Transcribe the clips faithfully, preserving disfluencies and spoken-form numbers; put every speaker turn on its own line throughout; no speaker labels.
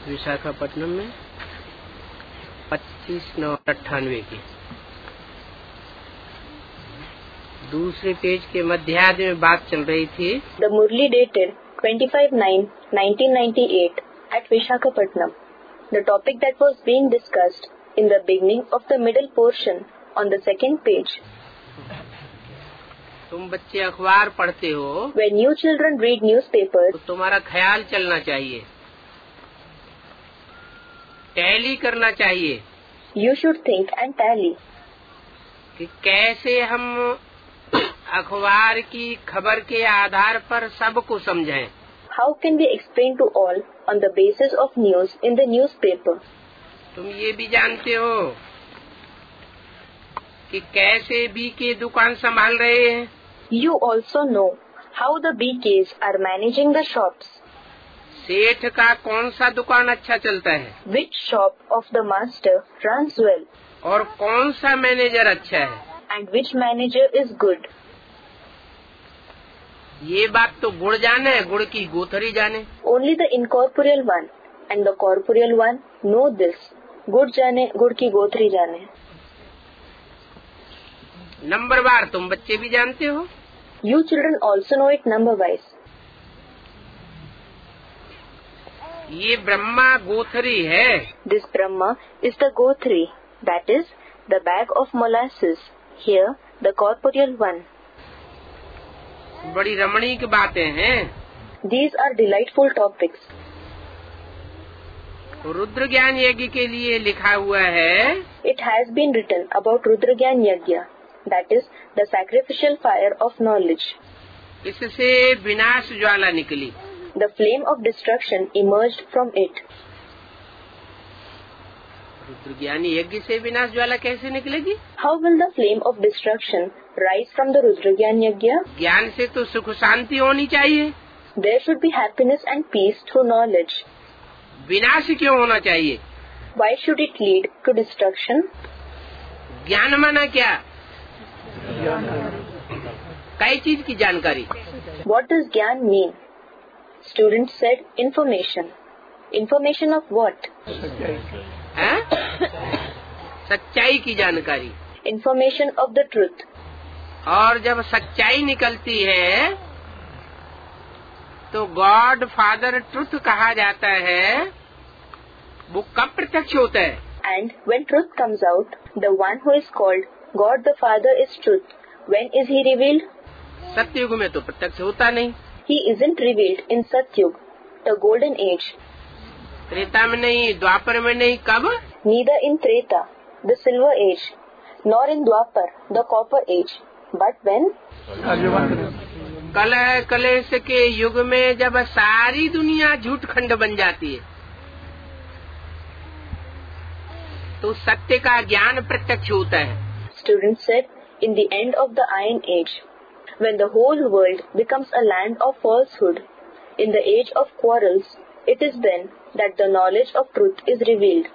विशाखापट्टनम में पच्चीस नौ अट्ठानवे की दूसरे पेज के मध्यार्ध में बात चल रही थी।
The Murli dated twenty-five nine nineteen ninety-eight at Visakhapatnam. The topic that was being discussed in the beginning of the middle portion on the second page.
तुम बच्चे अखबार पढ़ते हो,
When you children read newspapers,
तो तुम्हारा ख्याल चलना चाहिए, टैली करना चाहिए।
You should think and tally.
कि कैसे हम अखबार की खबर के आधार पर सबको समझें।
How can we explain to all on the basis of news in the newspaper?
तुम ये भी जानते हो कि कैसे बी के दुकान संभाल रहे हैं।
You also know how the B Ks are managing the shops.
सेठ का कौन सा दुकान अच्छा चलता है,
Which shop of the master runs well,
और कौन सा मैनेजर अच्छा है,
and which manager is good.
ये बात तो गुड़ जाने, गुड़ की गोथरी जाने।
Only the incorporeal one and the corporeal one know this. गुड़ जाने, गुड़ की गोथरी जाने।
नंबर वार तुम बच्चे भी जानते हो।
You children also know it number wise.
ये ब्रह्मा गोथरी है।
This Brahma is the gothri, that is the bag of molasses. Here the corporeal one.
बड़ी रमणीक बातें हैं।
These are delightful topics.
Rudra ज्ञान यज्ञ के लिए लिखा हुआ है।
It has been written about Rudra Gyan Yajna, that is the sacrificial fire of knowledge.
इससे विनाश ज्वाला निकली।
The flame of destruction emerged from it.
Rudra ज्ञान यज्ञ से विनाश ज्वाला कैसे निकलेगी?
How will the flame of destruction rise from the Rudra Gyan Yajna?
ज्ञान से तो सुख शांति होनी चाहिए।
There should be happiness and peace through knowledge.
विनाश क्यों होना चाहिए?
Why should it lead to destruction?
ज्ञान माना क्या? कई चीज की जानकारी।
What does Gyan mean? Student said information. Information of what?
है? सच्चाई की जानकारी।
Information of the truth.
और जब सच्चाई निकलती है तो गॉड फादर ट्रुथ कहा जाता है, वो कब प्रत्यक्ष होता है?
And when truth comes out, the one who is called God the Father is truth. When is he revealed?
सत्ययुग में तो प्रत्यक्ष होता नहीं।
He isn't revealed in Satyug, the golden age.
Treta में नहीं, द्वापर में नहीं, कब?
Neither in Treta, the silver age, nor in Dwapar, the copper age. But when?
कलह कलेश के युग में जब सारी दुनिया झूठ खंड बन जाती है तो सत्य का ज्ञान प्रत्यक्ष होता है।
Student said, in the end of the Iron Age, when the whole world becomes a land of falsehood, in the age of quarrels, it is then that the knowledge of truth is revealed.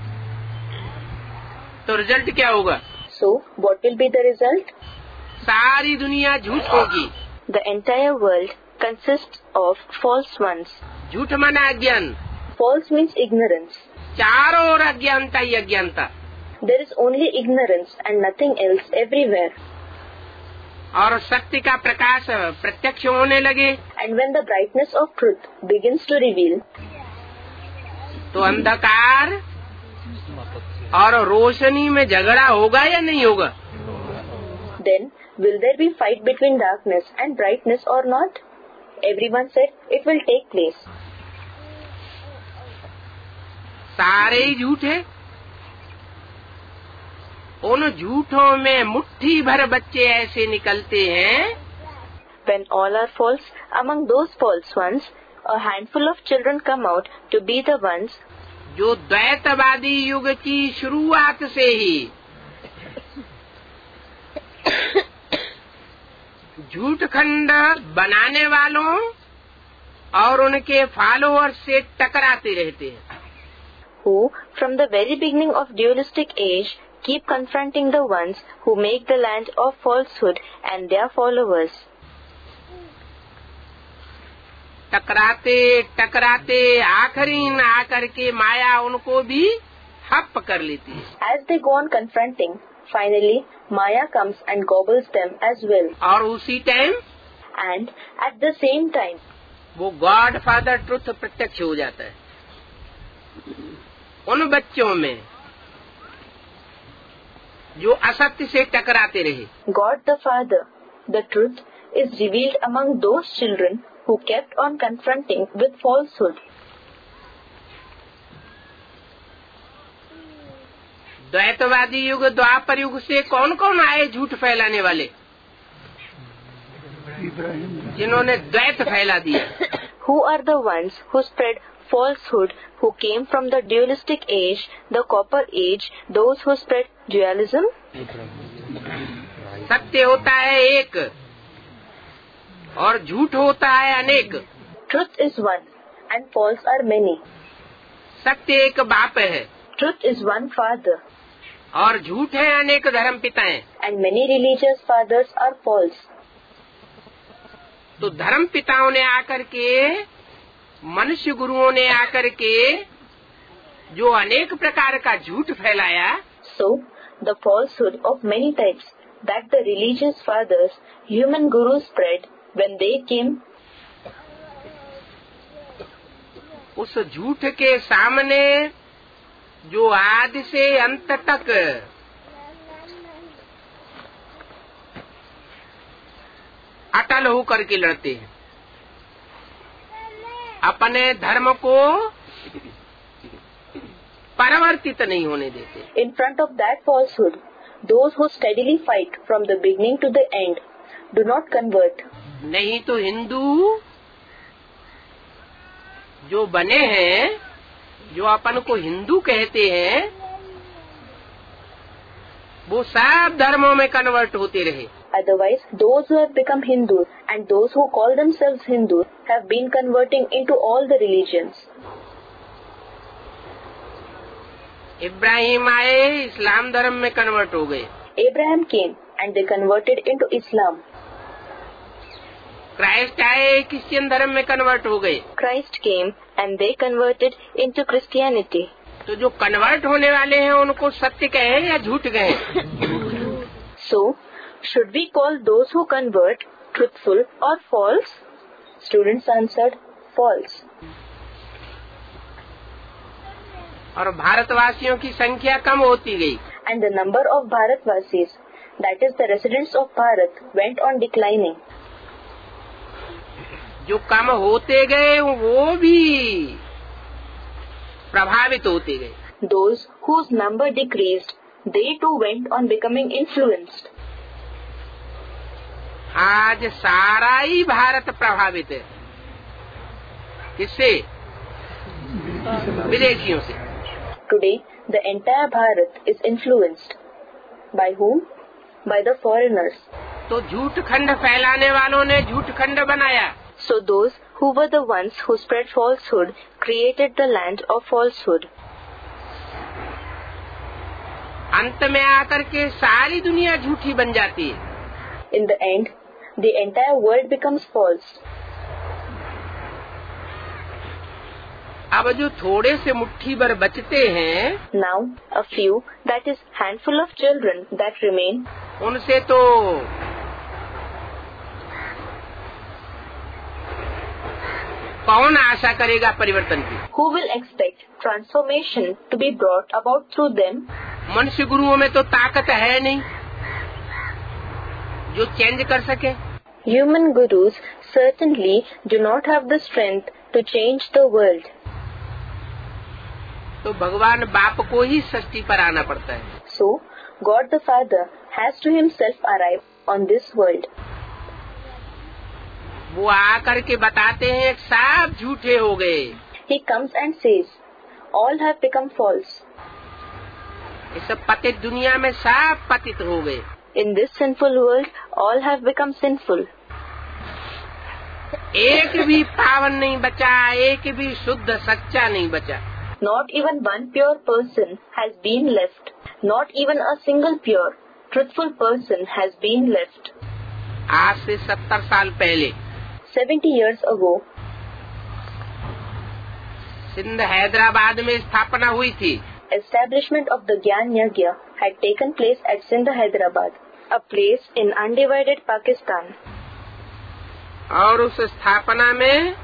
तो result क्या होगा?
So, what will be the result?
सारी दुनिया झूठ होगी।
The entire world consists of false ones.
झूठ माना अज्ञान।
False means ignorance.
चारों ओर अज्ञानता ही अज्ञानता।
There is only ignorance and nothing else everywhere.
और सत्य का प्रकाश प्रत्यक्ष होने लगे
And when the brightness of truth begins to reveal,
तो अंधकार और रोशनी में झगड़ा होगा या नहीं होगा?
then will there be fight between darkness and brightness or not? Everyone said it will take place.
सारे ही झूठ है। उन झूठों में मुट्ठी भर बच्चे ऐसे निकलते हैं।
When all are false, among those false ones, a handful of children come out to be the ones
जो द्वैतवादी युग की शुरुआत से ही झूठ खंड बनाने वालों और उनके फॉलोअर्स से टकराते रहते हैं।
who, from the very beginning of dualistic age, keep confronting the ones who make the land of falsehood and their followers.
टकराते टकराते आखिरी न आकर के माया उनको भी हप कर लेती है.
As they go on confronting, finally Maya comes and gobbles them as well.
और उसी time
And at the same time,
वो गॉड फादर ट्रुथ प्रत्यक्ष हो जाता है उन बच्चों में जो असत्य से टकराते रहे.
God the Father, the truth, is revealed among those children who kept on confronting with falsehood.
द्वैतवादी युग द्वापर युग से कौन कौन आए झूठ फैलाने वाले जिन्होंने द्वैत फैला दिया.
Who are the ones who spread falsehood, who came from the dualistic age, the copper age, those who spread dualism?
सत्य होता है एक और झूठ होता है अनेक.
Truth is one and false are many.
सत्य एक बाप है
Truth is one father
और झूठ है अनेक धर्म पिताएं.
and many religious fathers are false.
तो धर्म पिताओं ने आकर के मनुष्य गुरुओं ने आकर के जो अनेक प्रकार का झूठ फैलाया.
So, the falsehood of many types that the religious fathers, human gurus spread when they came,
उस झूठ के सामने जो आदि से अंत तक अटल होकर के लड़ते हैं, अपने धर्म को परिवर्तित नहीं होने देते.
in front of that falsehood, those who steadily fight from the beginning to the end do not convert.
नहीं तो हिंदू जो बने हैं, जो अपन को हिंदू कहते हैं, वो सब धर्मों में कन्वर्ट होते रहे.
Otherwise, those who have become Hindus and those who call themselves Hindus have been converting into all the religions.
Ibrahim आए, इस्लाम धर्म में कन्वर्ट हो गए.
Abraham came and they converted into Islam.
Christ आए, क्रिश्चियन धर्म में कन्वर्ट हो गए.
Christ came and they converted into Christianity.
तो जो कन्वर्ट होने वाले हैं उनको सत्य कहें या झूठ कहें?
So, should we call those who convert truthful or false? Students answered, false.
और भारतवासियों की संख्या कम होती गई.
And the number of Bharatvasis, that is the residents of Bharat, went on declining.
जो कम होते गए वो भी प्रभावित होते गए.
Those whose number decreased, they too went on becoming influenced.
आज सारा ही भारत प्रभावित है. किससे? विदेशियों से.
Today, the entire Bharat is influenced. By whom? By the foreigners.
तो झूठ खंड फैलाने वालों ने झूठ खंड बनाया.
So those who were the ones who spread falsehood created the land of falsehood.
अंत में आकर के सारी दुनिया झूठी बन जाती है.
In the end, the entire world becomes false.
अब जो थोड़े से मुट्ठी भर बचते हैं,
Now, a few, that is handful of children that remain,
उनसे तो कौन आशा करेगा परिवर्तन की?
who will expect transformation to be brought about through them?
मनुष्य गुरुओं में तो ताकत है नहीं जो चेंज कर सके.
Human gurus certainly do not have the strength to change the world.
तो भगवान बाप को ही सृष्टि पर आना पड़ता है.
So, God the Father has to himself arrive on this world.
वो आकर के बताते हैं सब झूठे हो गए.
He comes and says, all have become false.
इस पतित दुनिया में सब पतित हो गए.
In this sinful world, all have become sinful.
एक भी पावन नहीं बचा, एक भी शुद्ध सच्चा नहीं बचा.
Not even one pure person has been left. Not even a single pure, truthful person has been left.
आज से सत्तर साल पहले
Seventy years ago,
Sindh Hyderabad में स्थापना हुई थी।
Establishment of the Gyan Yagya had taken place at Sindh, Hyderabad, a place in undivided Pakistan.
और उस स्थापना में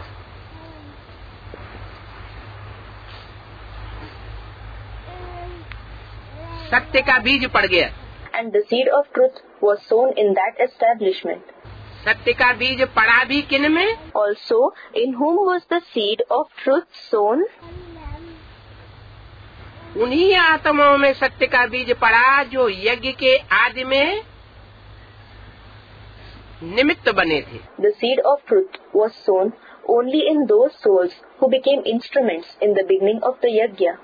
सत्य का बीज पड़ गया।
And the seed of truth was sown in that establishment.
सत्य का बीज पड़ा भी किन में?
Also, in whom was the seed of truth sown?
उन्हीं आत्माओं में सत्य का बीज पड़ा जो यज्ञ के आदि में निमित्त बने थे।
The seed of truth was sown only in those souls who became instruments in the beginning of the yajna.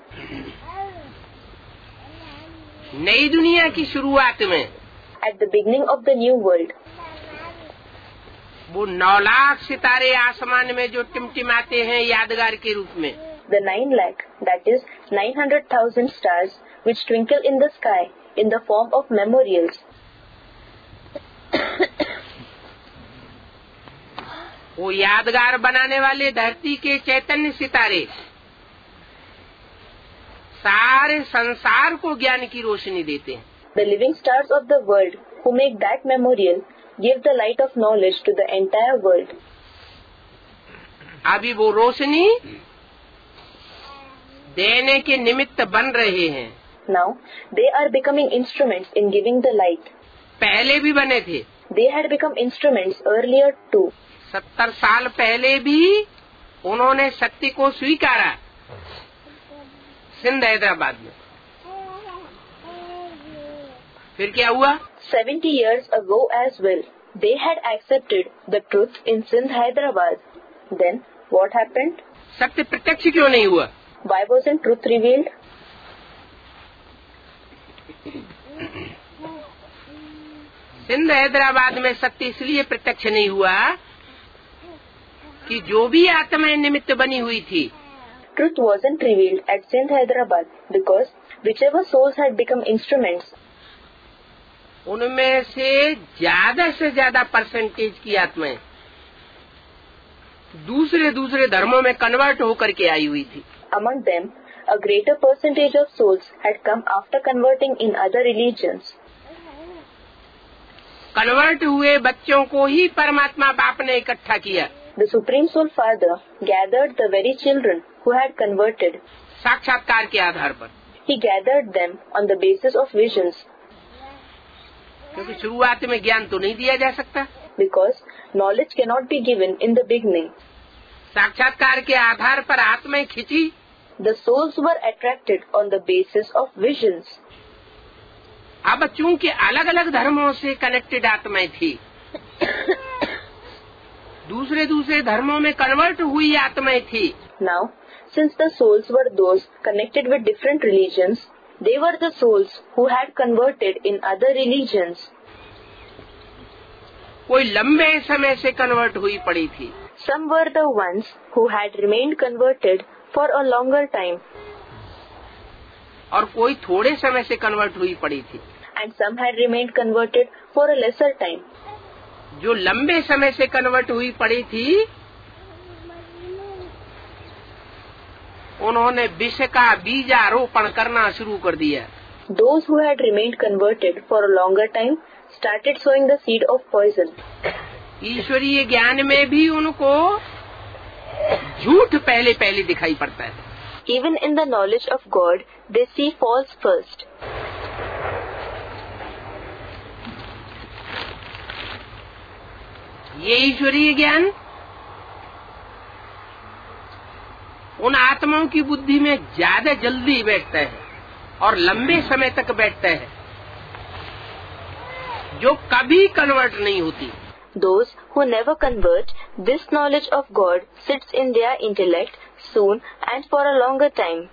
नई दुनिया की शुरुआत में
At the beginning of the new world,
वो नौ लाख सितारे आसमान में जो टिमटिमाते हैं यादगार के रूप में,
the nine lakh, that is nine hundred thousand stars which twinkle in the sky in the form of memorials.
वो यादगार बनाने वाले धरती के चैतन्य सितारे सारे संसार को ज्ञान की रोशनी देते हैं।
The living stars of the world who make that memorial give the light of knowledge to the entire world.
अभी वो रोशनी देने के निमित्त बन रहे हैं।
Now they are becoming instruments in giving the light.
पहले भी बने थे।
They had become instruments earlier too.
सत्तर साल पहले भी उन्होंने सत्य को स्वीकारा सिंध हैदराबाद में। फिर क्या हुआ?
Seventy years ago as well, they had accepted the truth in Sindh, Hyderabad. Then what happened?
सत्य प्रत्यक्ष क्यों नहीं हुआ?
Why wasn't truth revealed?
Sindh Hyderabad में सत्य इसलिए प्रत्यक्ष नहीं हुआ कि जो भी आत्माएं निमित्त बनी हुई थी,
Truth wasn't revealed at Sindh, Hyderabad because whichever souls had become instruments,
उनमें से ज्यादा से ज्यादा परसेंटेज की आत्माएं दूसरे दूसरे धर्मों में कन्वर्ट होकर के आई हुई थी।
among them, a greater percentage of souls had come after converting in other religions.
Convert हुए बच्चों को ही परमात्मा बाप ने इकट्ठा किया।
The Supreme Soul Father gathered the very children who had converted.
साक्षात्कार के आधार पर।
He gathered them on the basis of visions.
क्योंकि शुरुआत में ज्ञान तो नहीं दिया जा सकता।
Because knowledge cannot be given in the beginning.
साक्षात्कार के आधार पर आत्माएं खिंची।
The souls were attracted on the basis of visions.
अब चूंकि अलग अलग धर्मों से कनेक्टेड आत्माएं थी, दूसरे दूसरे धर्मों में कन्वर्ट हुई आत्माएं थी।
Now, since the souls were those connected with different religions, they were the souls who had converted in other religions.
कोई लंबे समय से कन्वर्ट हुई पड़ी थी।
Some were the ones who had remained converted for a longer time.
और कोई थोड़े समय से कन्वर्ट हुई पड़ी थी।
And some had remained converted for a lesser time.
जो लंबे समय से कन्वर्ट हुई पड़ी थी, उन्होंने विष का बीजारोपण करना शुरू कर दिया।
Those who had remained converted for a longer time started sowing the seed of poison.
ईश्वरीय ज्ञान में भी उनको झूठ पहले पहले दिखाई पड़ता है।
Even in the knowledge of God, they see false first.
ये ईश्वरीय ज्ञान उन आत्माओं की बुद्धि में ज्यादा जल्दी बैठता है और लंबे समय तक बैठता है, जो कभी कन्वर्ट नहीं होती।
Those who never convert, this knowledge of God sits in their intellect soon and for a longer time.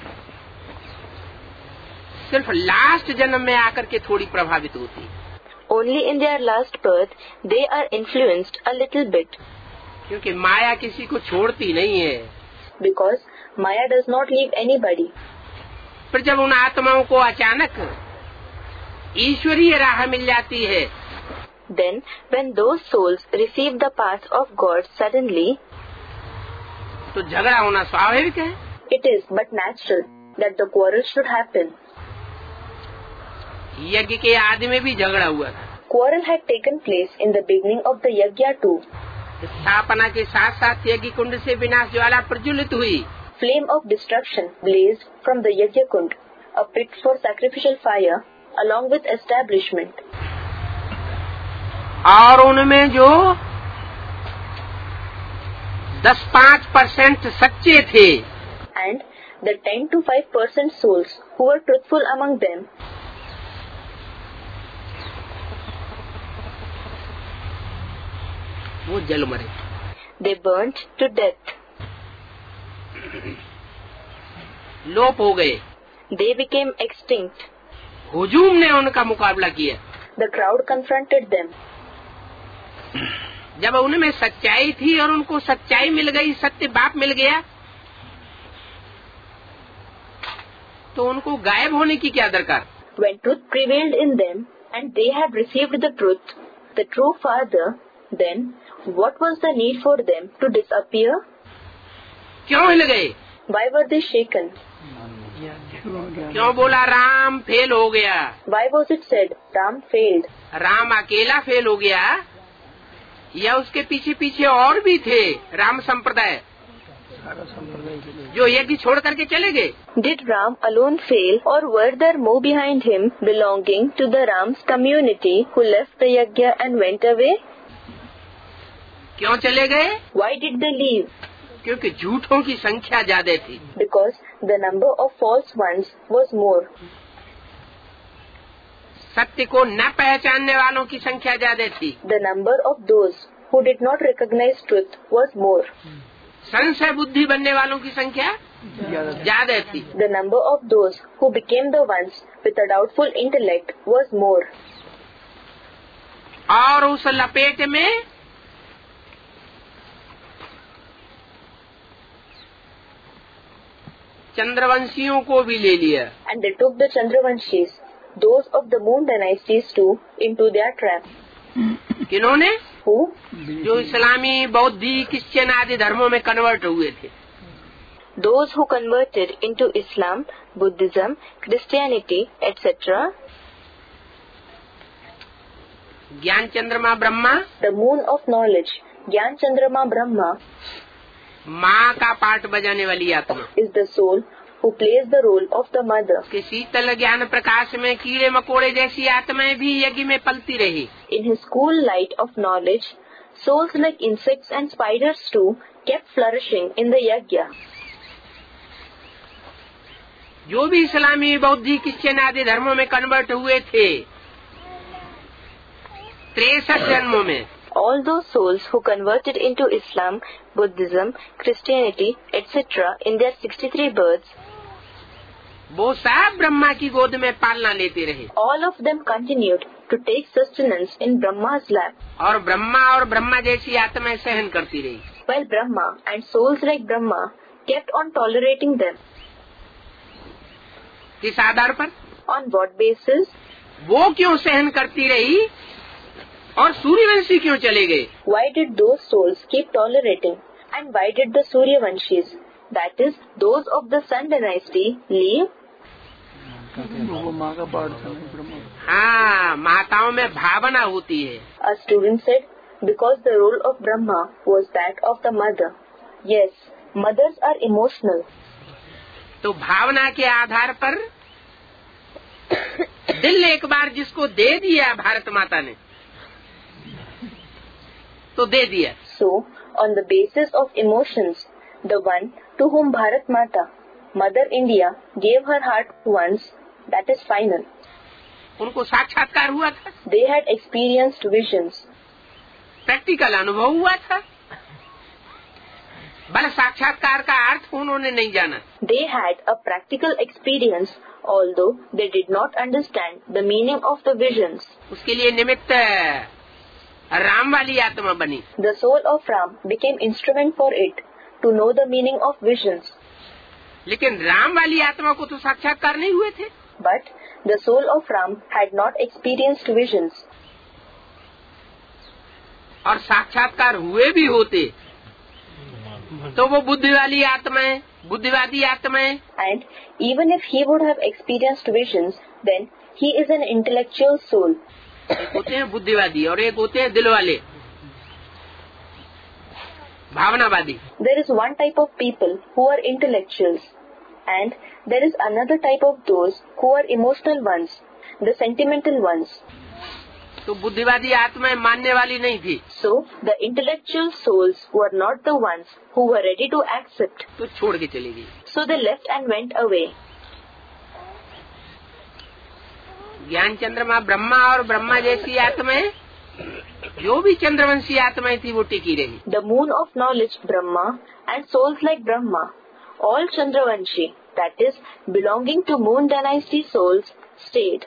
सिर्फ लास्ट जन्म में आकर के थोड़ी प्रभावित होती।
Only in their last birth they are influenced a little bit.
क्योंकि माया किसी को छोड़ती नहीं है।
Because Maya does not leave anybody.
फिर जब उन आत्माओं को अचानक ईश्वरीय राह मिल जाती है,
Then when those souls receive the path of God suddenly,
तो झगड़ा होना स्वाभाविक है।
It is but natural that the quarrel should happen.
यज्ञ के आदि में भी झगड़ा हुआ था।
Quarrel had taken place in the beginning of the yajna too.
स्थापना के साथ साथ यज्ञ कुंड से विनाश ज्वाला प्रज्वलित हुई।
Flame of destruction blazed from the yajna kund, a pit for sacrificial fire, along with establishment.
और उनमें जो दस पाँच परसेंट सच्चे थे,
And the ten to five percent souls who were truthful among them,
वो जल मरे।
they burnt to death.
लोप हो गए।
They became extinct.
हुजूम ने उनका मुकाबला किया।
The crowd confronted them.
जब उनमें सच्चाई थी और उनको सच्चाई मिल गई, सत्य बाप मिल गया, तो उनको गायब होने की क्या दरकार।
When truth prevailed in them and they had received the truth, the true Father, then what was the need for them to disappear?
क्यों हिल गए?
Why were they shaken?
क्यों बोला राम फेल हो गया?
Why was it said Ram failed?
Ram अकेला fail हो गया या उसके पीछे पीछे और भी थे राम संप्रदाय जो यज्ञ छोड़ करके चले गए?
Did Ram alone fail, or were there more behind him belonging to the Ram's community who left the yajna and went away?
क्यों चले गए?
Why did they leave?
क्योंकि झूठों की संख्या ज्यादा थी।
Because the number of false ones was more.
सत्य को न पहचानने वालों की संख्या ज्यादा थी।
The number of those who did not recognize truth was more.
संशय बुद्धि बनने वालों की संख्या ज्यादा थी।
The number of those who became the ones with a doubtful intellect was more.
और उस लपेट में चंद्रवंशियों को भी ले लिया।
And they took the Chandravanshis, those of the moon dynasties too, into their trap.
किन्होंने?
Who?
जो इस्लामी, बौद्धी, क्रिश्चियन आदि धर्मों में कन्वर्ट हुए थे।
Those who converted into Islam, Buddhism, Christianity, et cetera.
ज्ञान चंद्रमा Brahma,
The moon of knowledge, Gyan Chandrama Brahma,
माँ का पाठ बजाने वाली आत्मा,
is the soul who plays the role of the mother.
कि शीतल ज्ञान प्रकाश में कीड़े मकोड़े जैसी आत्माएं भी यज्ञ में पलती रही।
In his cool light of knowledge, souls like insects and spiders too kept flourishing in the yajna.
जो भी इस्लामी, बौद्धी, क्रिश्चियन आदि धर्मों में कन्वर्ट हुए थे तिरसठ जन्मों में,
All those souls who converted into Islam, Buddhism, Christianity, et cetera in their sixty-three births,
वो सब ब्रह्मा की गोद में पालना लेते रहे।
all of them continued to take sustenance in Brahma's lap,
और ब्रह्मा और ब्रह्मा जैसी आत्माएं सहन करती रही।
while Brahma and souls like Brahma kept on tolerating them.
किस आधार पर?
On what basis?
वो क्यों सहन करती रही और सूर्यवंशी क्यों चले गए?
Why did those souls keep tolerating? And why did the Suryavanshis, that is, those of the Sun dynasty, leave?
हाँ, माताओं में भावना होती है।
A student said, because the role of Brahma was that of the mother. Yes, mothers are emotional.
तो भावना के आधार पर दिल एक बार जिसको दे दिया भारत माता ने, तो दे दिया।
So, on the basis of emotions, the one to whom Bharat Mata, Mother India, gave her heart once, that is final.
उनको साक्षात्कार हुआ था,
They had experienced visions.
Practical अनुभव हुआ था, बल साक्षात्कार का अर्थ उन्होंने नहीं जाना।
They had a practical experience, although they did not understand the meaning of the visions.
उसके लिए निमित्त राम वाली आत्मा बनी।
The soul of Ram became instrument for it to know the meaning of visions.
लेकिन राम वाली आत्मा को तो साक्षात्कार नहीं हुए थे।
But the soul of Ram had not experienced visions.
और साक्षात्कार हुए भी होते तो वो बुद्धि वाली आत्मा है, बुद्धिवादी आत्मा है।
And even if he would have experienced visions, then he is an intellectual soul.
एक होते हैं बुद्धिवादी और एक होते हैं दिल वाले, भावनावादी।
There is one type of people who are intellectuals, and there is another type of those who are emotional ones, the sentimental ones.
तो बुद्धिवादी आत्माएं मानने वाली नहीं थी,
So the intellectual souls were not the ones who were ready to accept.
तो छोड़ के चली गई।
So they left and went away.
ज्ञान चंद्रमा ब्रह्मा और ब्रह्मा जैसी आत्माएं, जो भी चंद्रवंशी आत्माएं थी वो टिकी रही।
The moon of knowledge Brahma and souls like Brahma, all Chandravanshi, that is belonging to moon dynasty souls, stayed.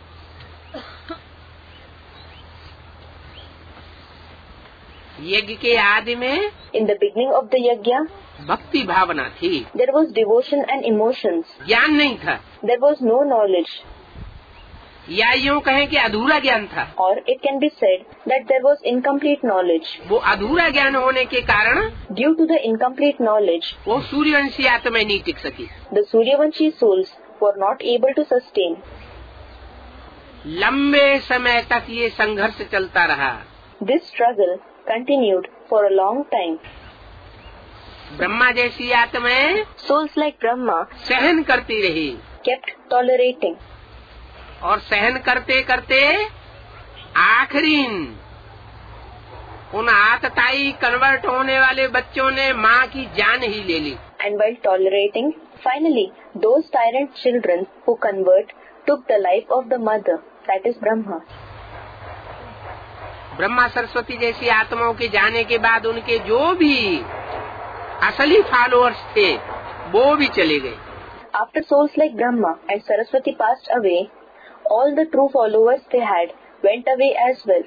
यज्ञ के आदि में
In the beginning of the yajna,
भक्ति भावना थी,
there was devotion and emotions.
ज्ञान नहीं था,
There was no knowledge,
या यूँ कहें कि अधूरा ज्ञान था।
or it can be said that there was incomplete knowledge.
वो अधूरा ज्ञान होने के कारण
Due to the incomplete knowledge,
वो सूर्यवंशी आत्माएं नहीं टिक सकी।
the Suryavanshi souls were not able to sustain.
लंबे समय तक ये संघर्ष चलता रहा।
This struggle continued for a long time.
Brahma जैसी आत्माएं
Souls like Brahma
सहन करती रही,
kept tolerating,
और सहन करते करते आखिरी उन आतताई कन्वर्ट होने वाले बच्चों ने माँ की जान ही ले ली।
and while tolerating, finally those tyrant children who convert took the life of the mother, that is Brahma.
Brahma Saraswati जैसी आत्माओं के जाने के बाद उनके जो भी असली फॉलोअर्स थे वो भी चले गए।
After souls like Brahma and Saraswati passed away, all the true followers they had went away as well.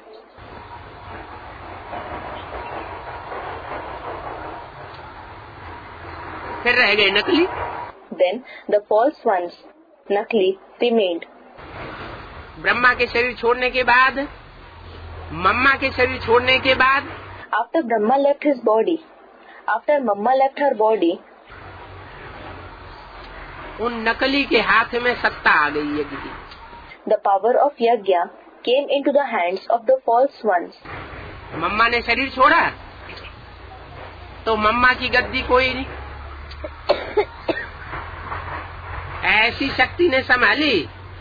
फिर रह गए नकली।
Then the false ones, Nakli, remained.
Brahma के शरीर छोड़ने के बाद, मम्मा के शरीर छोड़ने के बाद,
After Brahma left his body, after Mamma left her body,
उन नकली के हाथ में सत्ता आ गई यज्ञ की।
the power of Yajna came into the hands of the false ones.
मम्मा ने शरीर छोड़ा तो मम्मा की गद्दी कोई नहीं, ऐसी शक्ति ने संभाली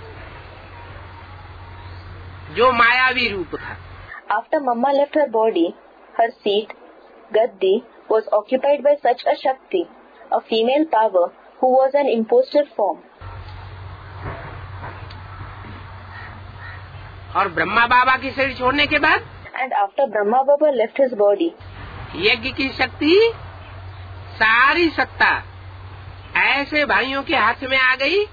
जो मायावी रूप था।
After Mamma left her body, her seat, Gaddi, was occupied by such a Shakti, a female power who was an impostor form.
और ब्रह्मा बाबा की शरीर छोड़ने के बाद
And after Brahma Baba left his body,
यज्ञ की शक्ति, सारी सत्ता ऐसे भाइयों के हाथ में आ गई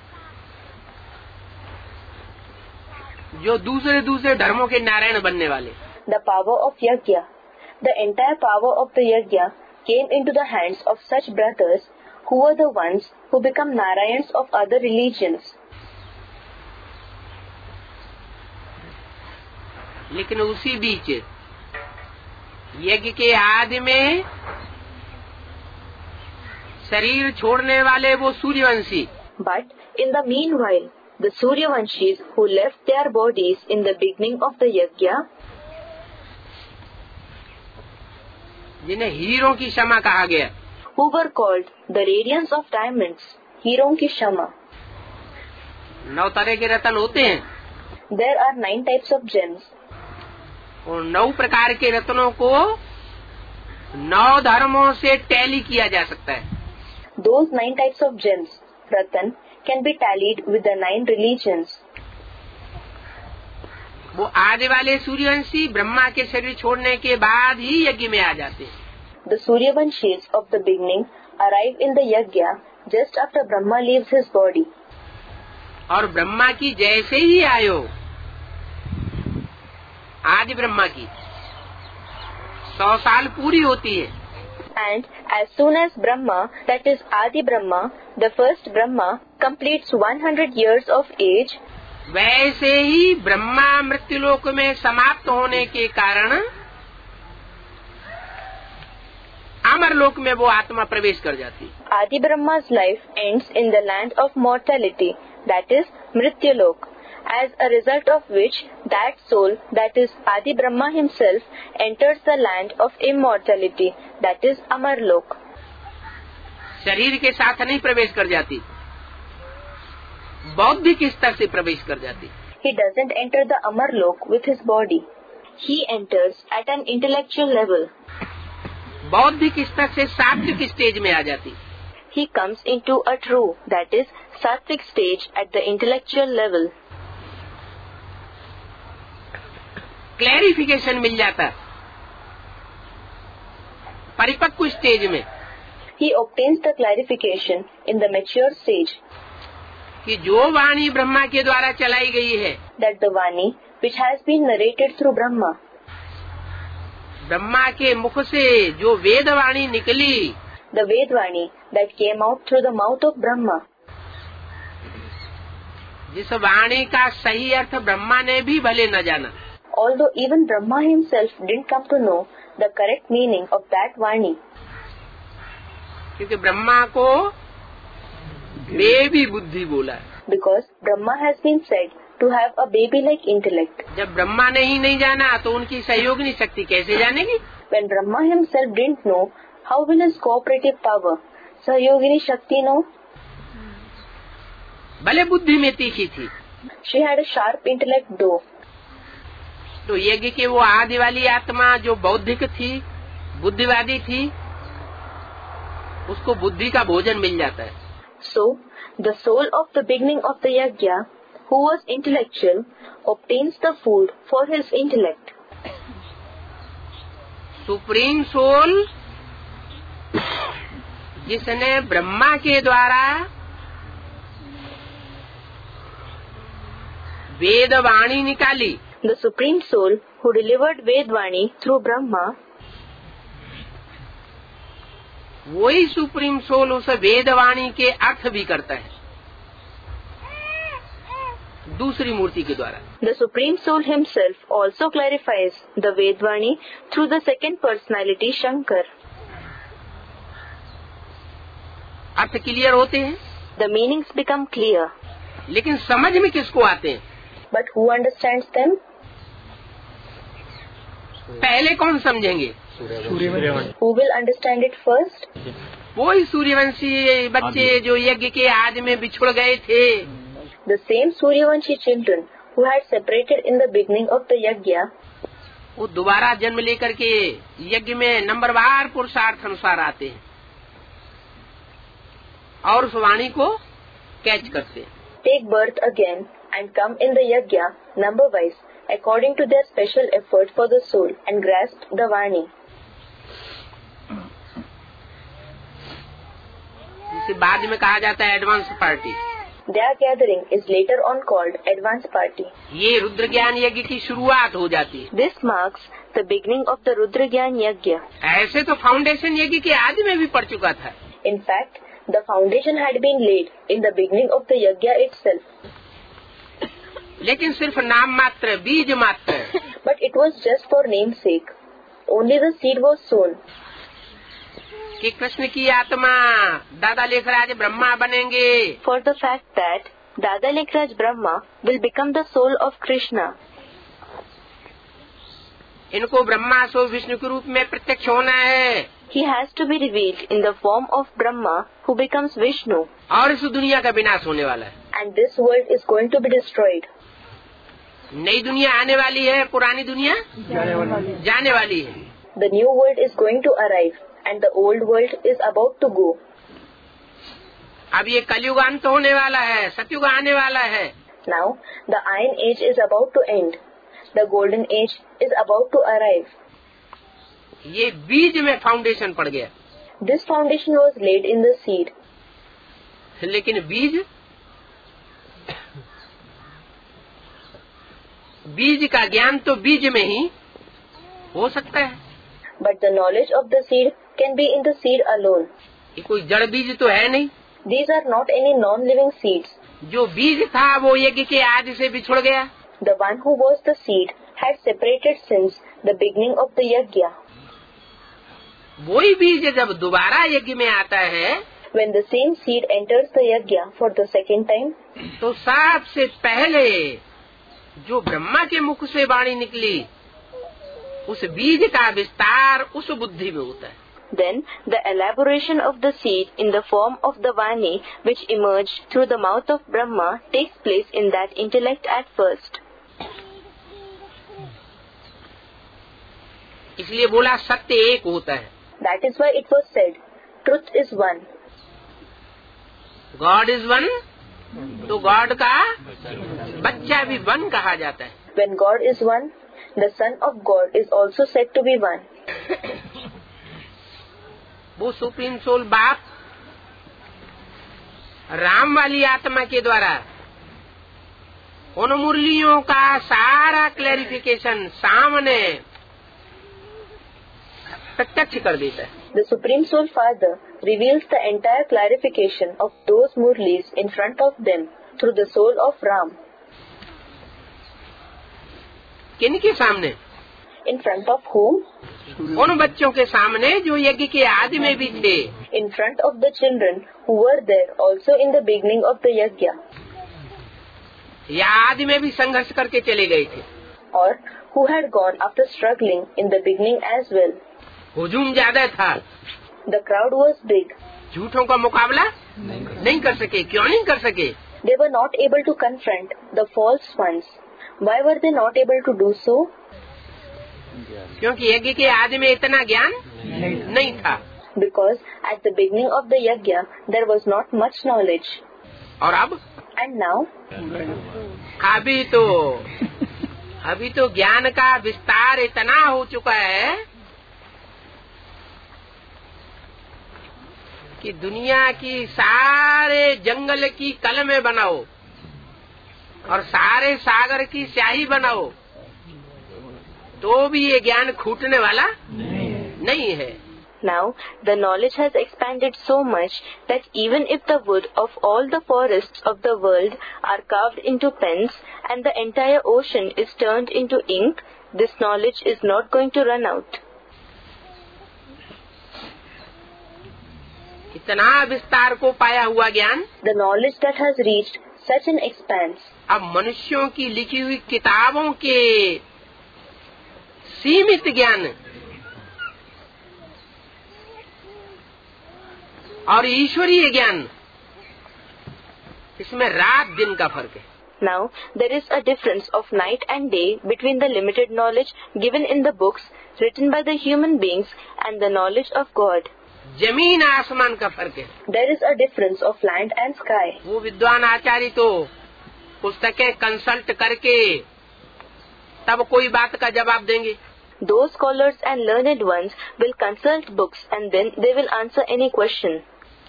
जो दूसरे दूसरे धर्मों के नारायण बनने वाले।
the power of Yajna, the entire power of the Yajna came into the hands of such brothers who were the ones who become Narayans of other religions.
लेकिन उसी बीच यज्ञ के आदि में शरीर छोड़ने वाले वो Suryavanshi,
But in the meanwhile, the Suryavanshis who left their bodies in the beginning of the Yajna,
जिन्हें हीरों की क्षमा कहा गया,
who were called the radiance of diamonds, Hiron ki Shama.
नौ तरह के रत्न होते हैं,
There are nine types of gems.
और नौ प्रकार के रत्नों को नौ धर्मों से टैली किया जा सकता है।
Those nine types of gems, Ratan, can be tallied with the nine religions.
वो आने वाले सूर्यवंशी ब्रह्मा के शरीर छोड़ने के बाद ही यज्ञ में आ जाते हैं।
The Suryavanshis of the beginning arrive in the Yajna just after Brahma leaves his body.
और ब्रह्मा की जैसे ही आयो, आदि ब्रह्मा की सौ साल पूरी होती है।
And as soon as Brahma, that is Adi Brahma, the first Brahma, completes one hundred years of age,
वैसे ही ब्रह्मा मृत्युलोक में समाप्त होने के कारण अमर लोक में वो आत्मा प्रवेश कर जाती।
Adi Brahma's life ends in the land of mortality, that is Mrityalok, as a result of which that soul, that is Adi Brahma himself, enters the land of immortality, that is Amarlok.
शरीर के साथ नहीं प्रवेश कर जाती, बौद्धिक स्तर से प्रवेश कर जाती।
He doesn't enter the Amarlok with his body. He enters at an intellectual level.
बौद्धिक स्तर से सात्विक स्टेज में आ जाती।
He comes into a true, that is sattvic stage at the intellectual level.
Clarification मिल जाता परिपक्व स्टेज में।
He obtains the clarification in the mature stage
कि जो वाणी ब्रह्मा के द्वारा चलाई गई है,
that the Vani which has been narrated through Brahma,
Brahma के मुख से जो वेद वाणी निकली,
the Vedvani that came out through the mouth of Brahma,
जिस वाणी का सही अर्थ ब्रह्मा ने भी भले न जाना,
although even Brahma himself didn't come to know the correct meaning of that Vani,
क्योंकि ब्रह्मा को बेबी बुद्धि बोला है।
because Brahma has been said to have a baby-like intellect.
जब ब्रह्मा ने ही नहीं जाना तो उनकी सहयोगिनी शक्ति कैसे जानेगी?
When Brahma himself didn't know, how will his cooperative power, Sahyogini Shakti, know?
भले बुद्धि में तीखी थी,
She had a sharp intellect though.
तो यज्ञ के वो आदि वाली आत्मा जो बौद्धिक थी, बुद्धिवादी थी, उसको बुद्धि का भोजन मिल जाता है।
So, the soul of the beginning of the yajna, who was intellectual, obtains the food for his intellect.
Supreme soul जिसने ब्रह्मा के द्वारा वेद वाणी निकाली,
The Supreme Soul who delivered Vedvani through Brahma,
वही सुप्रीम सोल उस वेदवाणी के अर्थ भी करता है दूसरी मूर्ति के द्वारा।
the Supreme Soul himself also clarifies the Vedvani through the second personality Shankar.
अर्थ क्लियर होते हैं,
The meanings become clear,
लेकिन समझ में किसको आते हैं?
but who understands them?
पहले कौन समझेंगे?
Who will understand it first?
वही सूर्यवंशी बच्चे जो यज्ञ के आदि में बिछुड़ गए थे,
The same Suryavanshi children who had separated in the beginning of the yajna,
वो दोबारा जन्म लेकर के यज्ञ में नंबरवार पुरुषार्थ अनुसार आते हैं और उस वाणी को कैच करते हैं।
take birth again and come in the yajna number wise according to their special effort for the soul and grasp the Vani.
जिसे बाद में कहा जाता है advance party.
Their gathering is later on called advance party.
ये रुद्र ज्ञान यज्ञ की शुरुआत हो जाती है।
This marks the beginning of the Rudra Gyan Yajna.
ऐसे तो फाउंडेशन यज्ञ के आदि में भी पड़ चुका था।
In fact, the foundation had been laid in the beginning of the yajna itself.
लेकिन सिर्फ नाम मात्र, बीज मात्र।
But it was just for namesake. Only the seed was sown.
कि कृष्ण की आत्मा दादा लेखराज ब्रह्मा बनेंगे।
For the fact that Dada Lekhraj Brahma will become the soul of Krishna.
इनको ब्रह्मा सो विष्णु के रूप में प्रत्यक्ष होना है।
He has to be revealed in the form of Brahma who becomes Vishnu.
और इस दुनिया का विनाश होने वाला है।
And this world is going to be destroyed.
नई दुनिया आने वाली है, पुरानी दुनिया जाने वाली जाने वाली है।
The new world is going to arrive and the old world is about to go.
अब ये कलयुग अंत होने वाला है, सतयुग आने वाला है।
Now the Iron Age is about to end. The Golden Age is about to arrive.
ये बीज में फाउंडेशन पड़ गया।
This foundation was laid in the seed.
लेकिन बीज बीज का ज्ञान तो बीज में ही हो सकता है।
But the knowledge of the seed can be in the seed alone.
ये कोई जड़ बीज तो है नहीं।
These are not any non-living seeds.
जो बीज था वो यज्ञ के आदि से बिछुड़ गया।
The one who was the seed had separated since the beginning of the yajna.
वही बीज जब दोबारा यज्ञ में आता है,
when the same seed enters the yajna for the second time,
तो सबसे पहले जो ब्रह्मा के मुख से वाणी निकली, उस बीज का विस्तार उस बुद्धि में होता है.
then the elaboration of the seed in the form of the Vani which emerged through the mouth of Brahma takes place in that intellect at first.
इसलिए बोला सत्य एक होता है.
That is why it was said, truth is one.
God is one, तो God का बच्चा भी वन कहा जाता है.
When God is one, the Son of God is also said to be one.
वो सुप्रीम सोल बाप राम वाली आत्मा के द्वारा उन मुरलियों का सारा क्लैरिफिकेशन सामने प्रत्यक्ष कर देता है.
The Supreme Soul Father reveals the entire clarification of those murlis in front of them through the soul of Ram.
किनके सामने?
In front of whom?
उन बच्चों के सामने जो यज्ञ के आदि में भी थे.
In front of the children who were there also in the beginning of the yajna.
या आदि में भी संघर्ष करके चले गए थे.
Or who had gone after struggling in the beginning as well.
हुजूम ज्यादा था.
The crowd was big.
झूठों का मुकाबला नहीं, नहीं कर सके. क्यों नहीं कर सके?
They were not able to confront the false ones. Why were they not able to do so?
क्योंकि यज्ञ के आदि में इतना ज्ञान नहीं, नहीं था.
Because at the beginning of the yajna there was not much knowledge.
और अब?
And now?
अभी तो अभी तो ज्ञान का विस्तार इतना हो चुका है कि दुनिया की सारे जंगल की कलमें बनाओ और सारे सागर की स्याही बनाओ, तो भी ये ज्ञान खूटने वाला नहीं, नहीं है.
Now the knowledge has expanded so much that even if the wood of all the forests of the world are carved into pens and the entire ocean is turned into ink, this knowledge is not going to run out.
इतना विस्तार को पाया हुआ ज्ञान,
the knowledge that has reached such an expanse,
अब मनुष्यों की लिखी हुई किताबों के सीमित ज्ञान और ईश्वरीय ज्ञान, इसमें रात दिन का फर्क है.
Now there is a difference of night and day between the limited knowledge given in the books written by the human beings and the knowledge of God.
जमीन आसमान का फर्क है.
There is a difference of land and sky.
वो विद्वान आचार्य तो पुस्तकें consult करके तब कोई बात का जवाब देंगे.
Those scholars and learned ones will consult books and then they will answer any question.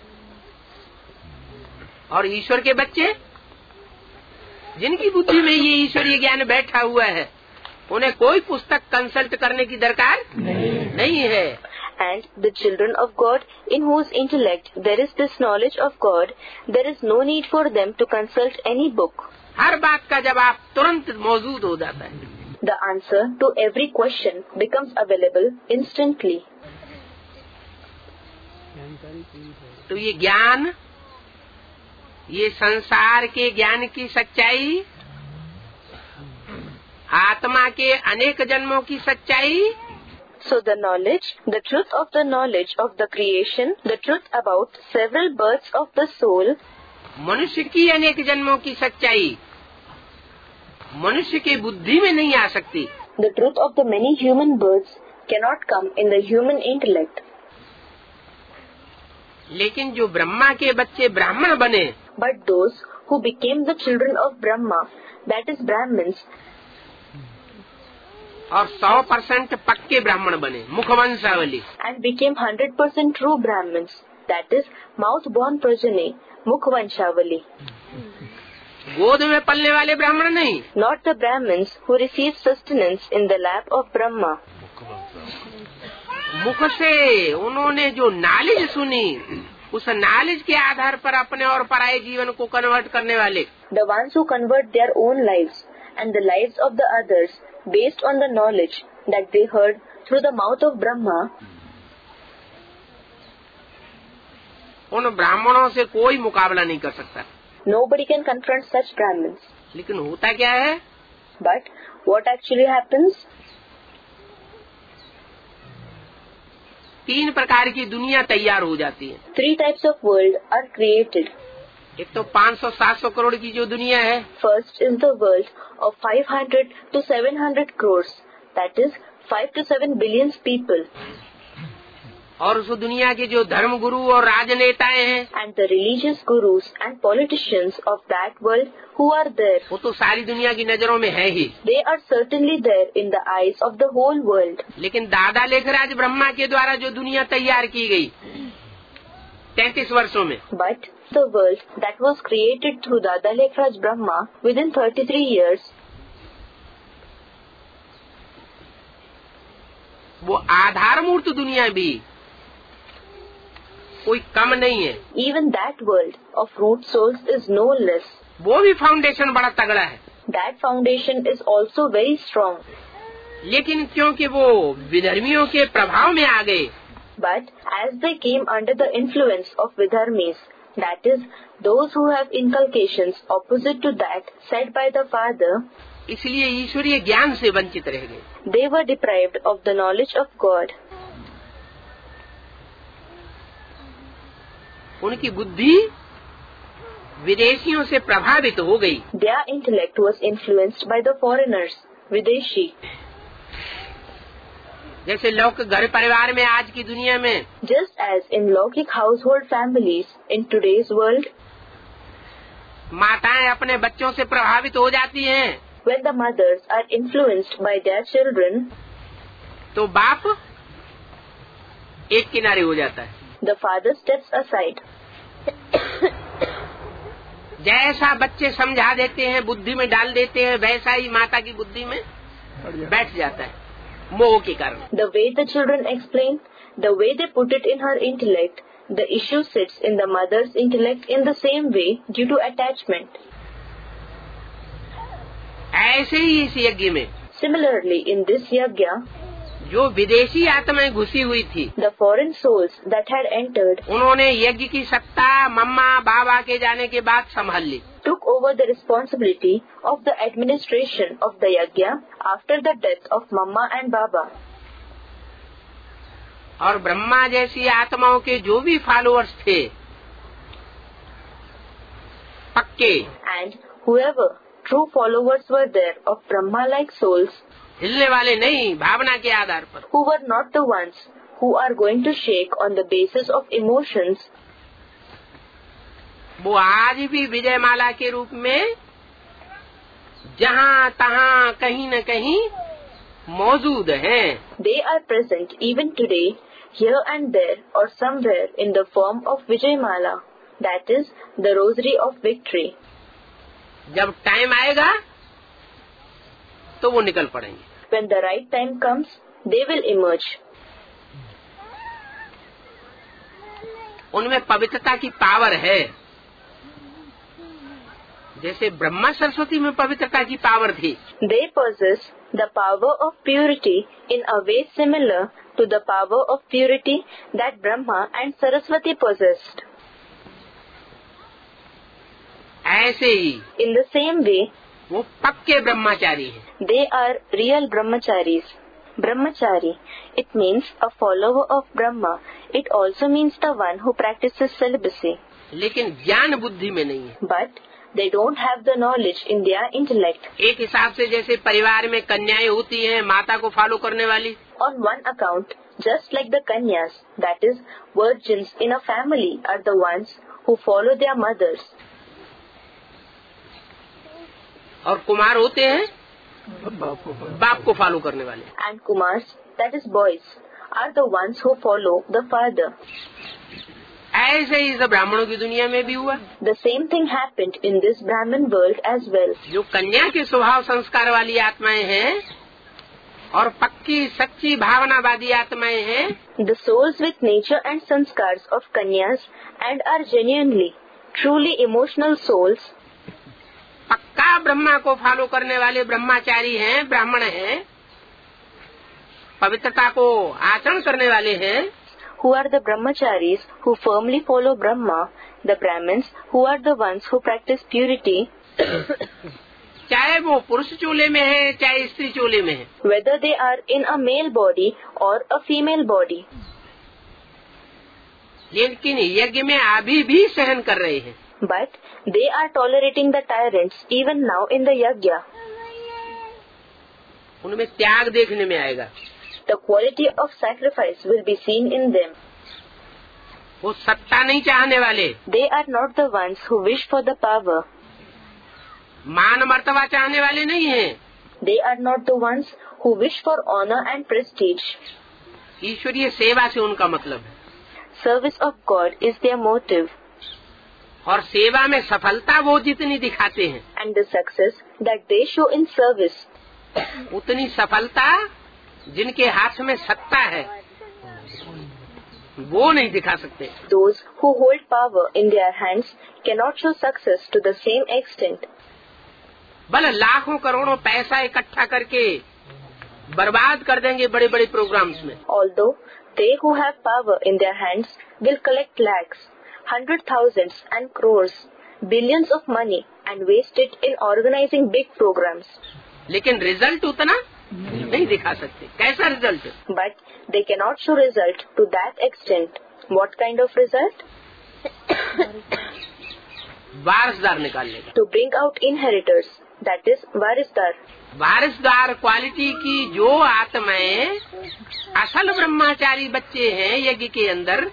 और ईश्वर के बच्चे जिनकी बुद्धि में ये ईश्वरीय ज्ञान बैठा हुआ है, उन्हें कोई पुस्तक कंसल्ट करने की दरकार नहीं, नहीं है.
And the children of God in whose intellect there is this knowledge of God, there is no need for them to consult any book.
हर बात का जवाब तुरंत मौजूद हो जाता है.
The answer to every question becomes available instantly.
तो ये ज्ञान, ये संसार के ज्ञान की सच्चाई, आत्मा के अनेक जन्मों की सच्चाई,
So the knowledge, the truth of the knowledge of the creation, the truth about several births of the soul,
मनुष्य की अनेक जन्मों की सच्चाई मनुष्य की बुद्धि में नहीं आ सकती.
the truth of the many human births cannot come in the human intellect.
लेकिन जो ब्रह्मा के बच्चे ब्राह्मण बने,
But those who became the children of Brahma, that is Brahmins,
और सौ परसेंट पक्के ब्राह्मण बने, मुखवंशावली,
and became one hundred percent true Brahmins, that is mouth-born progeny, Mukhvanshavali.
गोद में पलने वाले ब्राह्मण नहीं,
Not the Brahmins who received sustenance in the lap of Brahma.
मुख से उन्होंने जो नॉलेज सुनी, उस नॉलेज के आधार पर अपने और पराये जीवन को कन्वर्ट करने वाले,
The ones who convert their own lives and the lives of the others based on the knowledge that they heard through the mouth of Brahma,
उन ब्राह्मणों से कोई मुकाबला नहीं कर सकता।
Nobody can confront such Brahmins.
लेकिन होता क्या है?
But what actually happens?
तीन प्रकार की दुनिया तैयार हो जाती है।
Three types of world are created.
एक तो पाँच सौ सात सौ करोड़ की जो दुनिया है,
First is the world of five hundred to seven hundred crores, that is five to seven billion people.
और उस दुनिया के जो धर्म गुरु और राजनेताएं हैं,
And the religious gurus and politicians of that world who are there.
वो तो सारी दुनिया की नजरों में है ही।
They are certainly there in the eyes of the whole world.
लेकिन दादा लेखराज ब्रह्मा के द्वारा जो दुनिया तैयार की गई तैंतीस वर्षों में,
But the world that was created through Dada Lekhraj Brahma within thirty-three years,
वो आधारमूर्त दुनिया भी कोई कम नहीं है।
even that world of root souls is no less.
वो भी फाउंडेशन बड़ा तगड़ा है।
That foundation is also very strong.
लेकिन क्योंकि वो विधर्मियों के प्रभाव में आ गए,
But as they came under the influence of Vidharmis, that is, those who have inculcations opposite to that said by the Father,
इसलिए ईश्वरीय ज्ञान से वंचित रह गए।
they were deprived of the knowledge of God.
उनकी बुद्धि विदेशियों से प्रभावित हो गई।
Their intellect was influenced by the foreigners, Videshi.
जैसे लोक घर परिवार में आज की दुनिया में,
Just as in Lokik household families in today's world,
माताएं अपने बच्चों से प्रभावित हो जाती हैं,
when the mothers are influenced by their children,
तो बाप एक किनारे हो जाता है।
the father steps aside.
जैसा बच्चे समझा देते हैं, बुद्धि में डाल देते हैं, वैसा ही माता की बुद्धि में बैठ जाता है, मोह के कारण।
The way the children explain, the way they put it in her intellect, the issue sits in the mother's intellect in the same way due to attachment.
ऐसे ही इस यज्ञ में
Similarly, in this yajna,
जो विदेशी आत्माएं घुसी हुई थी,
the foreign souls that had entered
उन्होंने यज्ञ की सत्ता मम्मा बाबा के जाने के बाद संभाल ली।
took over the responsibility of the administration of the yajna after the death of Mama and Baba.
और ब्रह्मा जैसी आत्माओं के जो भी फॉलोअर्स थे पक्के,
And whoever true followers were there of Brahma-like souls,
हिलने वाले नहीं, भावना के आधार पर,
who were not the ones who are going to shake on the basis of emotions,
वो आज भी विजयमाला के रूप में जहाँ तहाँ कहीं न कहीं मौजूद हैं।
they are present even today, here and there or somewhere in the form of Vijayamala, that is, the rosary of victory.
जब टाइम आएगा तो वो निकल पड़ेंगे।
When the right time comes, they will emerge.
उनमें पवित्रता की पावर है, जैसे ब्रह्मा सरस्वती में पवित्रता की पावर थी।
They possess the power of purity in a way similar to the power of purity that Brahma and Saraswati possessed.
ऐसे ही
In the same way,
वो पक्के ब्रह्मचारी हैं।
they are real brahmacharis. Brahmachari, it means a follower of Brahma. It also means the one who practices celibacy.
लेकिन ज्ञान बुद्धि में नहीं है।
But they don't have the knowledge in their intellect.
एक हिसाब से जैसे परिवार में कन्याएं होती हैं माता को फॉलो करने वाली,
On one account, just like the kanyas, that is, virgins in a family are the ones who follow their mothers.
और कुमार होते हैं बाप को फॉलो करने वाले।
And Kumars, that is boys, are the ones who follow the father.
ऐसे ही इस ब्राह्मणों की दुनिया में भी हुआ।
The same thing happened in this Brahmin world as well.
जो कन्या के स्वभाव संस्कार वाली आत्माएं हैं और पक्की सच्ची भावनावादी आत्माएं हैं,
The souls with nature and sanskars of kanyas and are genuinely, truly emotional souls,
पक्का ब्रह्मा को फॉलो करने वाले ब्रह्मचारी हैं, ब्राह्मण हैं, पवित्रता को आचरण करने वाले हैं,
who are the brahmacharis who firmly follow Brahma, the Brahmins who are the ones who practice purity,
चाहे वो पुरुष चोले में है चाहे स्त्री चोले में है,
whether they are in a male body or a female body,
लेकिन यज्ञ में अभी भी सहन कर रहे हैं,
but they are tolerating the tyrants even now in the yajna.
उनमें त्याग देखने में आएगा.
The quality of sacrifice will be seen in them.
वो सत्ता नहीं चाहने वाले,
They are not the ones who wish for the power.
मान मर्तबा चाहने वाले नहीं हैं.
They are not the ones who wish for honor and prestige.
ईश्वरीय सेवा से उनका मतलब है.
Service of God is their motive.
और सेवा में सफलता वो जितनी दिखाते हैं,
And the success that they show in service,
उतनी सफलता जिनके हाथ में सत्ता है वो नहीं दिखा सकते.
those who hold power in their hands cannot show success to the same extent.
भले लाखों करोड़ों पैसा इकट्ठा करके बर्बाद कर देंगे बड़े बड़े प्रोग्राम्स में,
Although they who have power in their hands will collect lakhs, hundred thousands and crores, billions of money and waste it in organizing big programs.
लेकिन रिजल्ट उतना नहीं दिखा सकते. कैसा result?
But they cannot show result to that extent. What kind of result?
वारसदार निकाल लेगा.
To bring out inheritors, that is varisdar.
वारसदार क्वालिटी की जो आत्माएं असल ब्रह्मचारी बच्चे हैं यज्ञ के अंदर,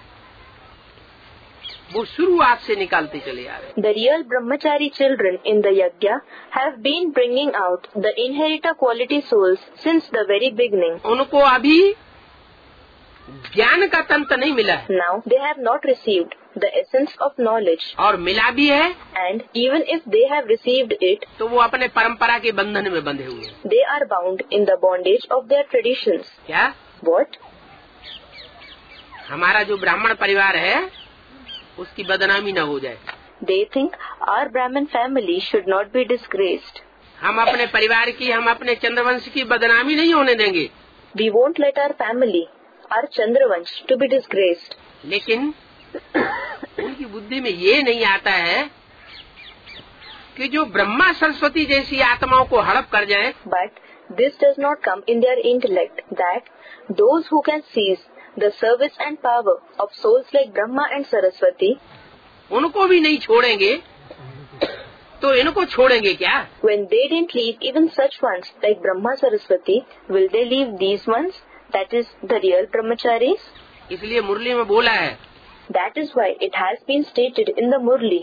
वो शुरुआत से निकालते चले आ रहे.
The real brahmachari children in the yajna have been bringing out the inheritor quality souls since the very beginning.
उनको अभी ज्ञान का तंत्र नहीं मिला है.
Now they have not received the essence of knowledge.
और मिला भी है
And even if they have received it,
तो वो अपने परंपरा के बंधन में बंधे हुए हैं.
they are bound in the bondage of their traditions.
क्या?
What?
हमारा जो ब्राह्मण परिवार है उसकी बदनामी न हो जाए.
They think our Brahmin family should not be disgraced.
हम अपने परिवार की, हम अपने चंद्रवंश की बदनामी नहीं होने देंगे.
We won't let our family, our Chandravansh, to be disgraced.
लेकिन उनकी बुद्धि में ये नहीं आता है कि जो ब्रह्मा सरस्वती जैसी आत्माओं को हड़प कर जाए.
But this does not come in their intellect that those who can seize the service and power of souls like Brahma and Saraswati,
उनको भी नहीं छोड़ेंगे तो इनको छोड़ेंगे क्या?
when they didn't leave even such ones like Brahma Saraswati, will they leave these ones, that is the real brahmacharis?
इसलिए मुरली में बोला है,
That is why it has been stated in the Murli.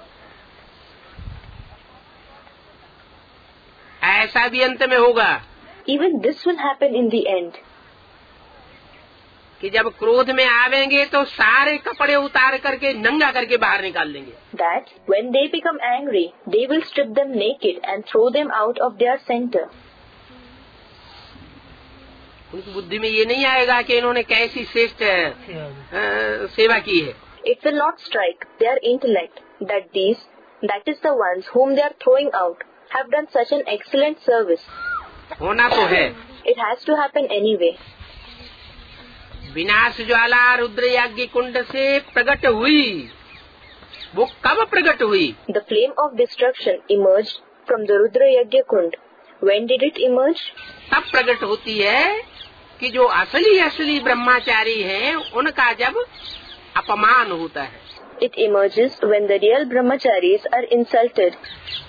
ऐसा भी अंत में होगा
Even this will happen in the end.
कि जब क्रोध में आवेंगे तो सारे कपड़े उतार करके नंगा करके बाहर निकाल देंगे.
That when they become angry, they will strip them naked and throw them out of their center.
उनकी बुद्धि में ये नहीं आएगा कि इन्होंने कैसी श्रेष्ठ सेवा की है.
It will not strike their intellect that these, that is the ones whom they are throwing out, have done such an excellent service.
होना तो है.
It has to happen anyway.
विनाश ज्वाला रुद्र यज्ञ कुंड से प्रकट हुई. वो कब प्रकट हुई?
The flame of destruction emerged from the Rudra Yajna Kund. When did it emerge?
तब प्रकट होती है कि जो असली असली ब्रह्मचारी हैं उनका जब अपमान होता है.
It emerges when the real brahmacharis are insulted.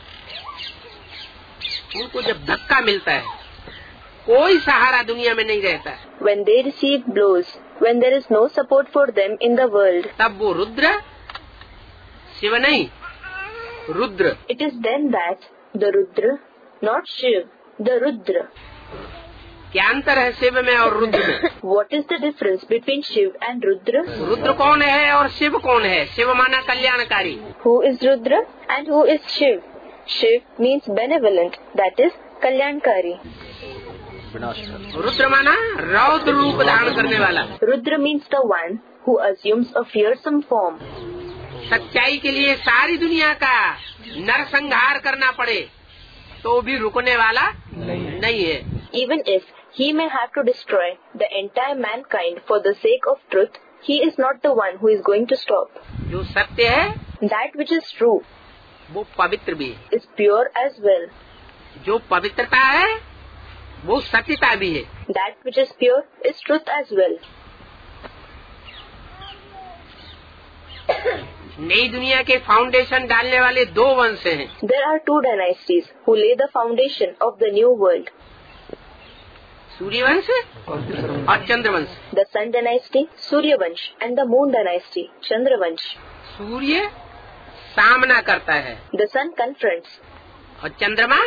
उनको जब धक्का मिलता है, कोई सहारा दुनिया में नहीं रहता है.
When they receive blows, when there is no support for them in the world,
तब वो रुद्र, शिव नहीं, Rudra.
it is then that the Rudra, not Shiv, the Rudra.
क्या अंतर है शिव में और रुद्र में?
What is the difference between Shiv and Rudra?
Rudra कौन है और शिव कौन है? शिव माना कल्याणकारी.
Who is Rudra and who is Shiv? Shiv means benevolent, that is Kalyankari.
Rudra माना रौद्र रूप धारण करने वाला.
Rudra means the one who assumes a fearsome form.
सच्चाई के लिए सारी दुनिया का नरसंहार करना पड़े तो भी रुकने वाला नहीं, नहीं है.
Even if he may have to destroy the entire mankind for the sake of truth, he is not the one who is going to stop.
जो सत्य है
That which is true
वो पवित्र भी है,
is pure as well.
जो पवित्रता है वो सत्यता भी है.
That which is pure is truth as well.
नई दुनिया के फाउंडेशन डालने वाले दो वंश हैं.
There are two dynasties who lay the foundation of the new world.
सूर्य वंश और चंद्र वंश.
The Sun dynasty, Surya Vansh, and the Moon dynasty, Chandra Vansh.
सूर्य सामना करता है
The Sun confronts,
और चंद्रमा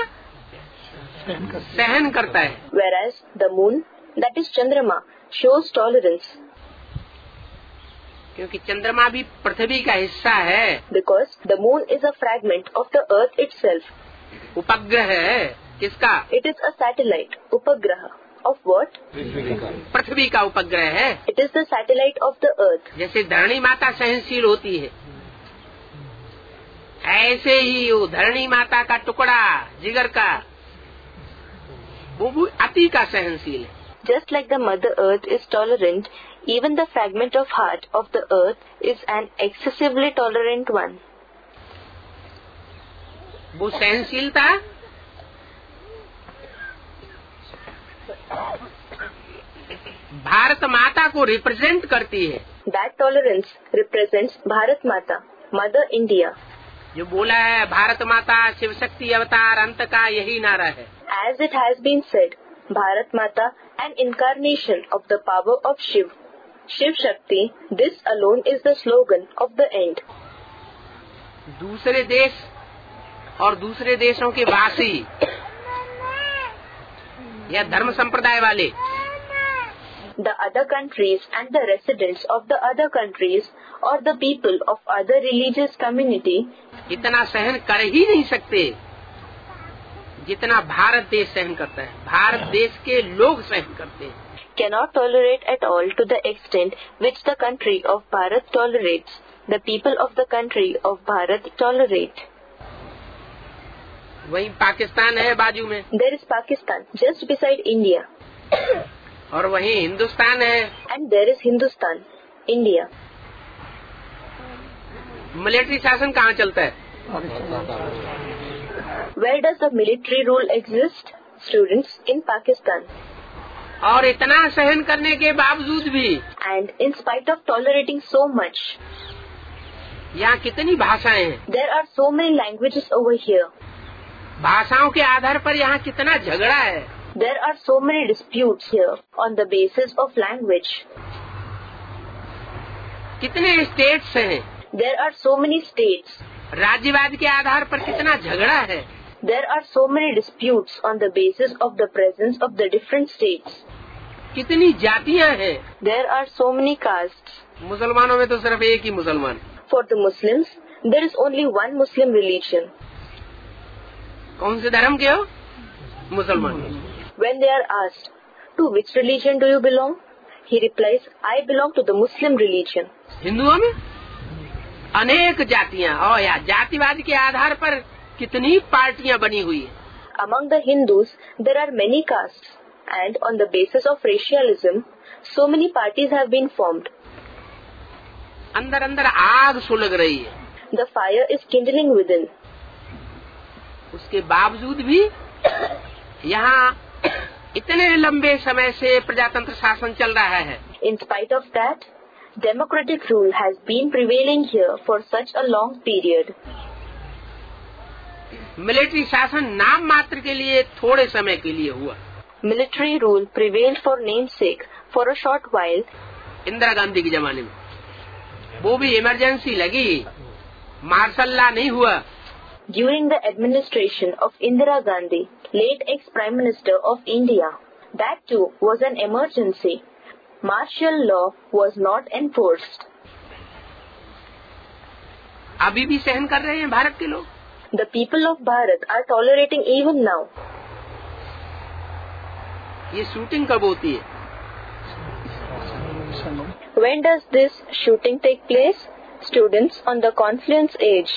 सहन करता है.
whereas the Moon, that is Chandrama, shows tolerance.
क्योंकि चंद्रमा भी पृथ्वी का हिस्सा है.
Because the Moon is a fragment of the Earth itself.
उपग्रह है किसका?
It is a satellite, Upagraha. Of what?
पृथ्वी का उपग्रह है.
It is the satellite of the Earth.
जैसे धरणी माता सहनशील होती है, ऐसे ही वो धरणी माता का टुकड़ा जिगर का वो भी अति का सहनशील है.
Just like the Mother Earth is tolerant, even the fragment of heart of the Earth is an excessively tolerant one.
वो सहनशीलता भारत माता को रिप्रेजेंट करती है.
That tolerance represents Bharat Mata, Mother India.
जो बोला है भारत माता शिव शक्ति अवतार अंत का यही नारा है.
As it has been said, Bharat Mata, an incarnation of the power of Shiv. Shiv Shakti, this alone is the slogan of the end.
दूसरे देश और दूसरे देशों के वासी या धर्म संप्रदाय वाले,
The other countries and the residents of the other countries or the people of other religious community
इतना सहन कर ही नहीं सकते जितना भारत देश सहन करता है. भारत देश के लोग सहन करते हैं.
cannot tolerate at all to the extent which the country of Bharat tolerates. The people of the country of Bharat tolerate.
वहीं पाकिस्तान है बाजू में,
There is Pakistan just beside India.
और वहीं हिंदुस्तान है.
And there is Hindustan, India.
Military शासन कहाँ चलता है?
Where does the military rule exist? Students, in Pakistan.
और इतना सहन करने के बावजूद भी
And in spite of tolerating so much,
यहाँ कितनी भाषाएं हैं.
there are so many languages over here.
भाषाओं के आधार पर यहाँ कितना झगड़ा है.
There are so many disputes here on the basis of language.
कितने स्टेट्स हैं.
There are so many states.
राज्यवाद के आधार पर कितना झगड़ा है.
There are so many disputes on the basis of the presence of the different states.
कितनी जातियां हैं.
There are so many castes.
मुसलमानों में तो सिर्फ एक ही मुसलमान.
For the Muslims, there is only one Muslim religion.
कौन से धर्म के हो? मुसलमान.
When they are asked, to which religion do you belong? He replies, I belong to the Muslim religion.
हिंदुओं में अनेक जातियां और या जातिवाद के आधार पर कितनी पार्टियां बनी हुई है.
Among the Hindus, there are many castes, and on the basis of racialism, so many parties have been formed.
अंदर अंदर आग सुलग रही है.
The fire is kindling within.
उसके बावजूद भी यहाँ इतने लंबे समय से प्रजातंत्र शासन चल रहा है.
In spite of that, democratic rule has been prevailing here for such a long period.
Military शासन नाम मात्र के लिए थोड़े समय के लिए हुआ.
Military rule prevailed for namesake for a short while.
Indira Gandhi के जमाने में वो भी इमरजेंसी लगी, मार्शल लॉ नहीं हुआ.
During the administration of Indira Gandhi, late ex-Prime Minister of India, that too was an emergency. Martial law was not enforced.
अभी भी सहन कर रहे हैं भारत के लोग.
The people of Bharat are tolerating even now.
ये शूटिंग कब होती है?
When does this shooting take place? Students, on the confluence age.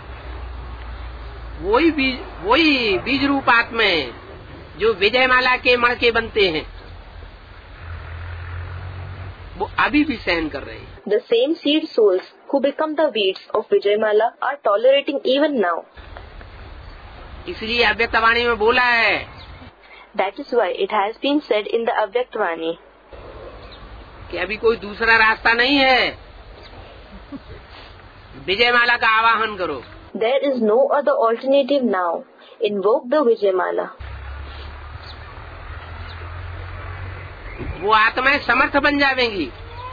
वही बीज वही बीज रूप आत्माएं जो विजयमाला के मणके बनते हैं, वो अभी भी सहन कर रहे हैं।
The same seed souls who become the weeds of Vijayamala are tolerating even now.
इसलिए अव्यक्तवाणी में बोला है,
That is why it has been said in the Avyaktvani
कि अभी कोई दूसरा रास्ता नहीं है, विजयमाला का आवाहन करो।
There is no other alternative now. Invoke the Vijayamala.
वो आत्माएं समर्थ बन जाएंगी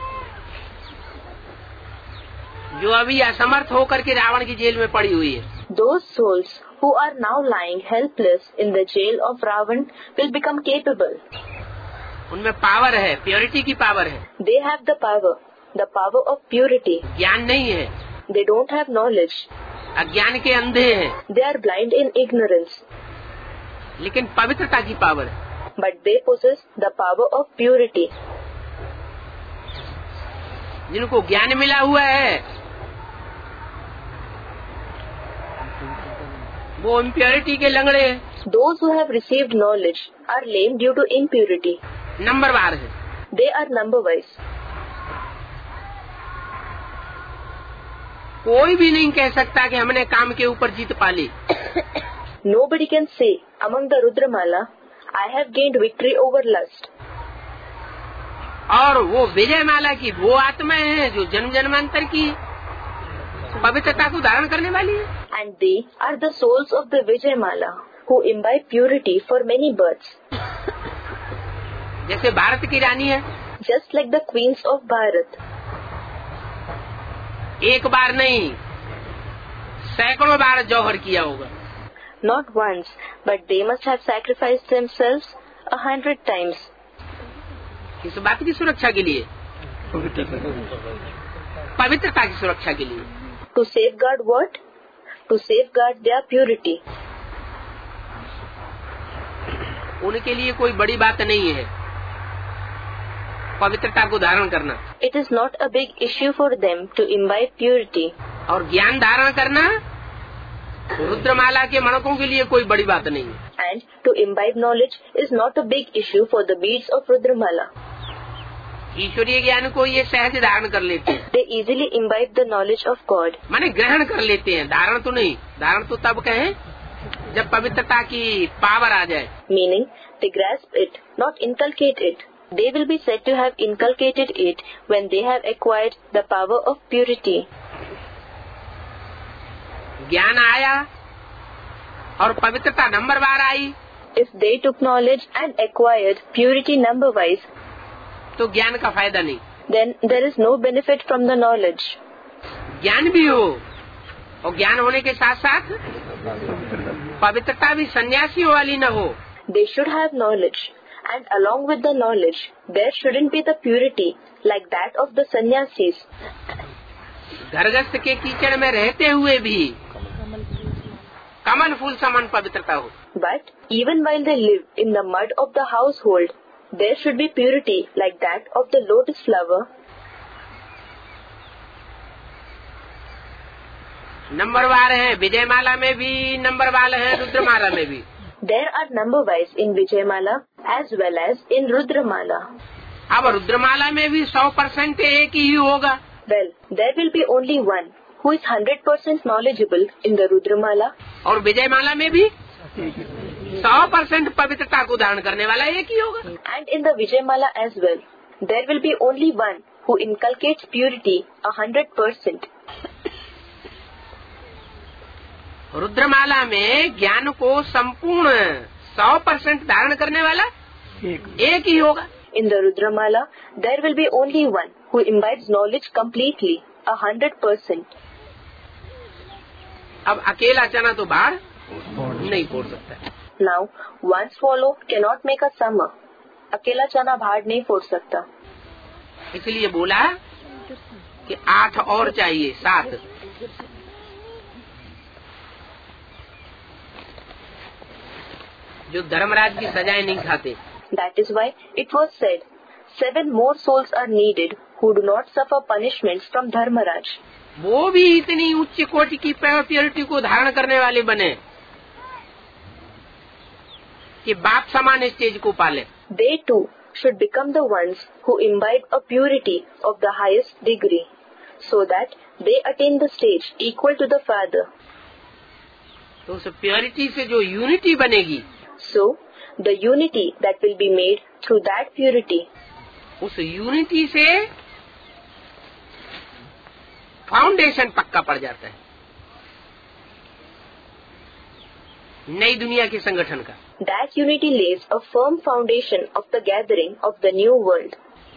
जो अभी असमर्थ होकर के रावण की जेल में पड़ी हुई है।
Those souls who are now lying helpless in the jail of Ravan will become capable.
उनमें पावर है, प्योरिटी की पावर है।
They have the power, the power of purity.
ज्ञान नहीं है,
They don't have knowledge.
अज्ञान के अंधे हैं,
They are blind in ignorance.
लेकिन पवित्रता की पावर है।
But they possess the power of purity.
जिनको ज्ञान मिला हुआ है वो इम्प्योरिटी के लंगड़े हैं।
Those who have received knowledge are lame due to impurity.
नंबरवार है।
They are number-wise.
कोई भी नहीं कह सकता कि हमने काम के ऊपर जीत पा ली।
Nobody can say among the Rudramala, I have gained victory over lust.
और वो विजयमाला की वो आत्माएं हैं जो जन्म जन्मांतर की पवित्रता को धारण करने वाली है।
And they are the souls of the Vijayamala who imbibe purity for many births.
जैसे भारत की रानी है,
Just like the queens of Bharat.
एक बार नहीं सैकड़ों बार जौहर किया होगा।
Not once, but they must have sacrificed themselves a hundred times.
इस बात की सुरक्षा के लिए, पवित्रता की सुरक्षा के लिए।
To safeguard what? To safeguard their purity.
उनके लिए कोई बड़ी बात नहीं है पवित्रता को धारण करना।
It is not a big issue for them to imbibe purity.
और ज्ञान धारण करना रुद्रमाला के मणकों के लिए कोई बड़ी बात नहीं है।
And to imbibe knowledge is not a big issue for the beads of Rudramala.
ईश्वरीय ज्ञान को ये सहज धारण कर लेते हैं।
They easily imbibe the knowledge of God.
माने ग्रहण कर लेते हैं, धारण तो नहीं। धारण तो तब कहें जब पवित्रता की पावर आ जाए।
Meaning, they grasp it, not inculcate it. They will be said to have inculcated it when they have acquired the power of purity.
ज्ञान आया और पवित्रता नंबर बार आई।
If they took knowledge and acquired purity number-wise,
तो ज्ञान का फायदा नहीं।
then there is no benefit from the knowledge.
ज्ञान भी हो और ज्ञान होने के साथ साथ पवित्रता भी सन्यासी वाली न हो।
They should have knowledge, and along with the knowledge, there shouldn't be the purity like that of the sannyasis.
घरगस्त के कीचड़ में रहते हुए भी कमल फूल समान पवित्रता हो।
But even while they live in the mud of the household, there should be purity like that of the lotus flower.
नंबरवार है विजयमाला में भी, नंबरवार है रुद्रमाला में भी।
There are number-wise in Vijayamala as well as in Rudramala.
अब रुद्रमाला में भी सौ परसेंट एक ही होगा।
Well, there will be only one who is hundred percent knowledgeable in the Rudramala.
और विजयमाला में भी सौ परसेंट पवित्रता को धारण करने वाला एक ही होगा।
And in the Vijayamala as well, there will be only one who inculcates purity a hundred percent.
रुद्रमाला में ज्ञान को संपूर्ण सौ परसेंट धारण करने वाला एक, एक ही होगा।
In the Rudramala, there will be only one who imbibes knowledge completely, a hundred percent.
अब अकेला चना तो बाहर नहीं फोड़ सकता।
Now, one swallow cannot make a summer. अकेला चना भाड़ नहीं फोड़ सकता।
इसलिए बोला कि आठ और चाहिए, सात। जो धर्मराज की सजाएं नहीं खाते।
That is why it was said, seven more souls are needed who do not suffer punishments from Dharmaraj.
वो भी इतनी उच्च कोटि की प्योरिटी को धारण करने वाले बने कि बाप समान स्टेज को पाले।
They too should become the ones who imbibe a purity of the highest degree, so that they attain the stage equal to the Father.
तो उस प्योरिटी से जो यूनिटी बनेगी,
So, the unity that will be made through that purity,
उस unity से foundation पक्का पड़ जाता है नई दुनिया के संगठन का.
that unity lays a firm foundation of the gathering of the new world.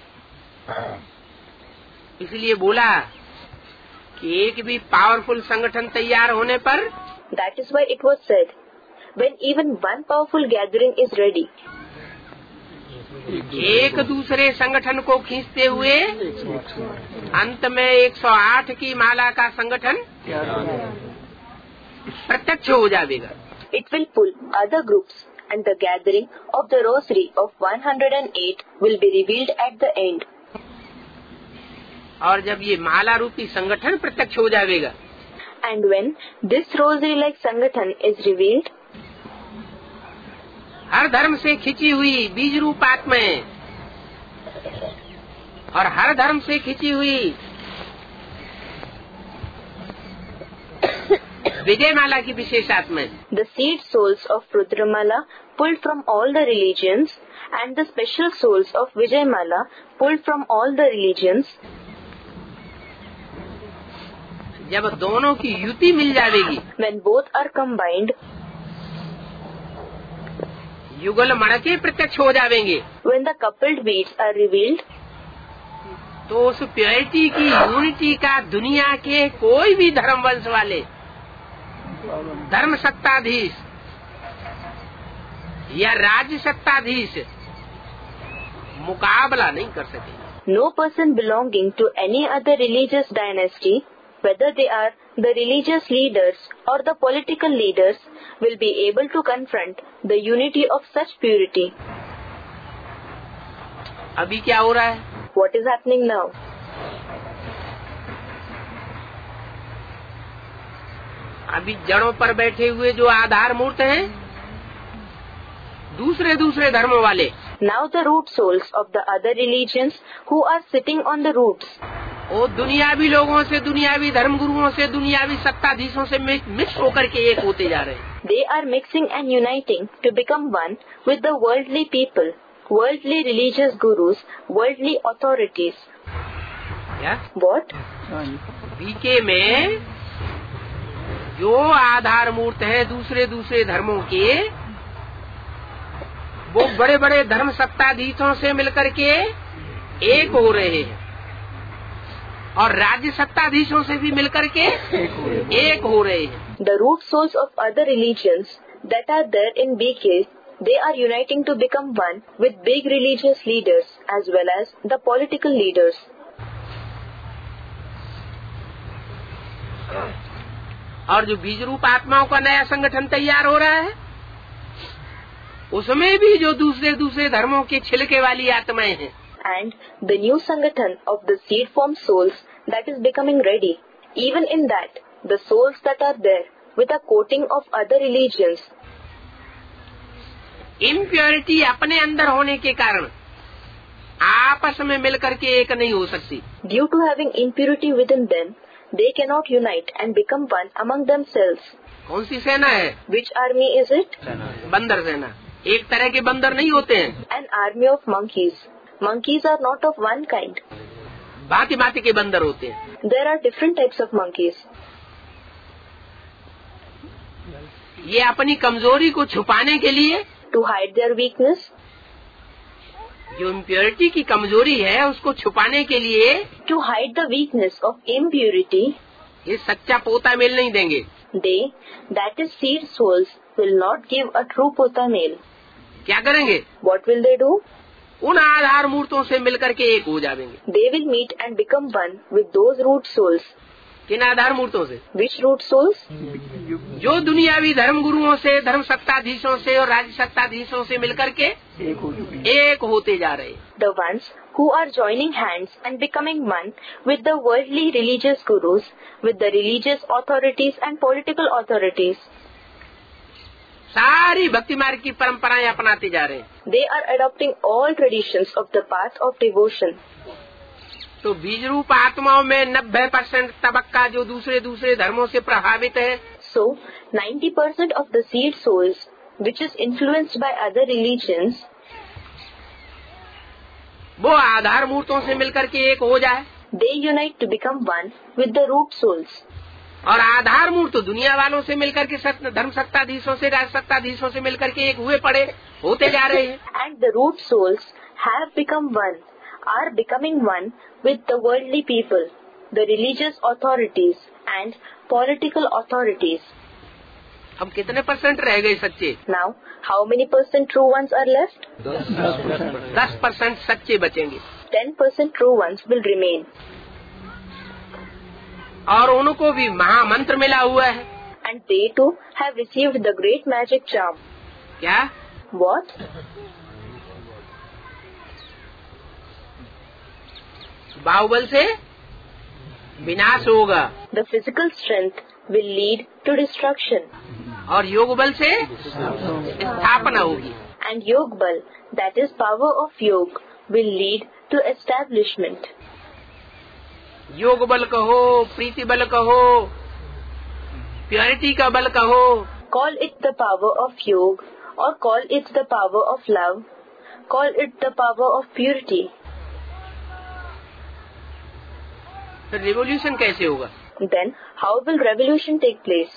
इसलिए बोला कि एक भी पावरफुल संगठन तैयार होने पर,
That is why it was said, when even one powerful gathering is ready,
एक दूसरे संगठन को खींचते हुए अंत में एक सौ आठ की माला का संगठन प्रत्यक्ष हो जाएगा.
it will pull other groups and the gathering of the rosary of one hundred eight will be revealed at the end.
और जब ये माला रूपी संगठन प्रत्यक्ष हो जाएगा,
And when this rosary-like sangathan is revealed,
हर धर्म से खिंची हुई बीज रूप आत्माएं और हर धर्म से खिंची हुई विजय माला की विशेष आत्माएं,
the seed souls of Rudramala pulled from all the religions and the special souls of Vijayamala pulled from all the religions,
जब दोनों की युति मिल जाएगी,
when both are combined,
युगल मणके प्रत्यक्ष हो जाएंगे,
when the coupled beads are revealed,
तो उस प्योरिटी की यूनिटी का दुनिया के कोई भी धर्म वंश वाले धर्म सत्ताधीश या राज्य सत्ताधीश मुकाबला नहीं कर सकेंगे.
no person belonging to any other religious dynasty, whether they are the religious leaders or the political leaders, will be able to confront the unity of such purity.
अभी क्या हो रहा है?
What is happening now?
अभी जड़ों पर बैठे हुए जो आधार मूर्त हैं, दूसरे दूसरे धर्मों वाले,
Now the root souls of the other religions who are sitting on the roots,
वो दुनियावी लोगों से, दुनियावी धर्मगुरुओं से, दुनियावी सत्ताधीशों से मिक्स होकर के एक होते जा रहे हैं.
they are mixing and uniting to become one with the worldly people, worldly religious gurus, worldly authorities.
क्या?
What?
बीके में जो आधार मूर्त है दूसरे दूसरे धर्मों के, वो बड़े बड़े धर्म सत्ताधीशों से मिलकर के एक हो रहे हैं और राज्य सत्ताधीशों से भी मिलकर के एक हो रहे हैं.
The root souls of other religions that are there in B K, they are uniting to become one with big religious leaders as well as the political leaders.
और जो बीज रूप आत्माओं का नया संगठन तैयार हो रहा है, उसमें भी जो दूसरे दूसरे धर्मों के छिलके वाली आत्माएं हैं,
And the new sangathan of the seed form souls that is becoming ready, even in that, the souls that are there with a coating of other religions,
impurity अपने अंदर होने के कारण आपस में मिलकर के एक नहीं हो सकती.
due to having impurity within them, they cannot unite and become one among themselves.
कौन सी सेना है?
Which army is it?
बंदर सेना. एक तरह के बंदर नहीं होते हैं,
An army of monkeys. Monkeys are not of one kind.
भांति भांति के बंदर होते हैं.
There are different types of monkeys.
ये अपनी कमजोरी को छुपाने के लिए,
To hide their weakness,
जो इम्प्योरिटी की कमजोरी है उसको छुपाने के लिए,
to hide the weakness of impurity,
ये सच्चा पोता मेल नहीं देंगे.
they, that is seed souls, will not give a true pota male.
क्या करेंगे?
What will they do?
उन आधार मूर्तों से मिलकर के एक हो जाएंगे.
They will meet and become one with those root souls.
किन आधार मूर्तों से?
Which root souls?
जो दुनियावी धर्म गुरुओं से, धर्म सत्ताधीशों से और राज्य सत्ताधीशों से मिलकर के एक होते जा रहे हैं.
The ones who are joining hands and becoming one with the worldly religious gurus, with the religious authorities and political authorities.
सारी भक्ति मार्ग की परंपराएं अपनाते जा रहे हैं।
They are adopting all traditions of the path of devotion.
तो बीज रूप आत्माओं में नब्बे परसेंट तबक्का जो दूसरे दूसरे धर्मों से प्रभावित है,
So, ninety percent of the seed souls, which is influenced by other religions,
वो आधार मूर्तों से मिलकर के एक हो जाए।
they unite to become one with the root souls.
और आधार मूर्त दुनिया वालों से मिलकर के सत्य धर्म सत्ताधीशों से राज सत्ताधीशों से मिलकर के एक हुए पड़े होते जा रहे हैं।
And the root souls have become one, are becoming one with the worldly people, the religious authorities and political authorities.
अब कितने परसेंट रह गए सच्चे?
Now, how many percent true ones are left?
दस परसेंट सच्चे बचेंगे
ten percent true ones will remain.
और उनको भी महामंत्र मिला हुआ है।
And they too have received the great magic charm.
क्या?
What?
बाहुबल से विनाश होगा
The physical strength will lead to destruction.
और योग बल से स्थापना होगी।
And Yog Bal, that is power of Yog, will lead to establishment.
योग बल कहो, प्रीति बल कहो, प्योरिटी का बल कहो,
Call it the power of Yog or call it the power of love, call it the power of purity.
तो revolution कैसे होगा?
Then how will revolution take place?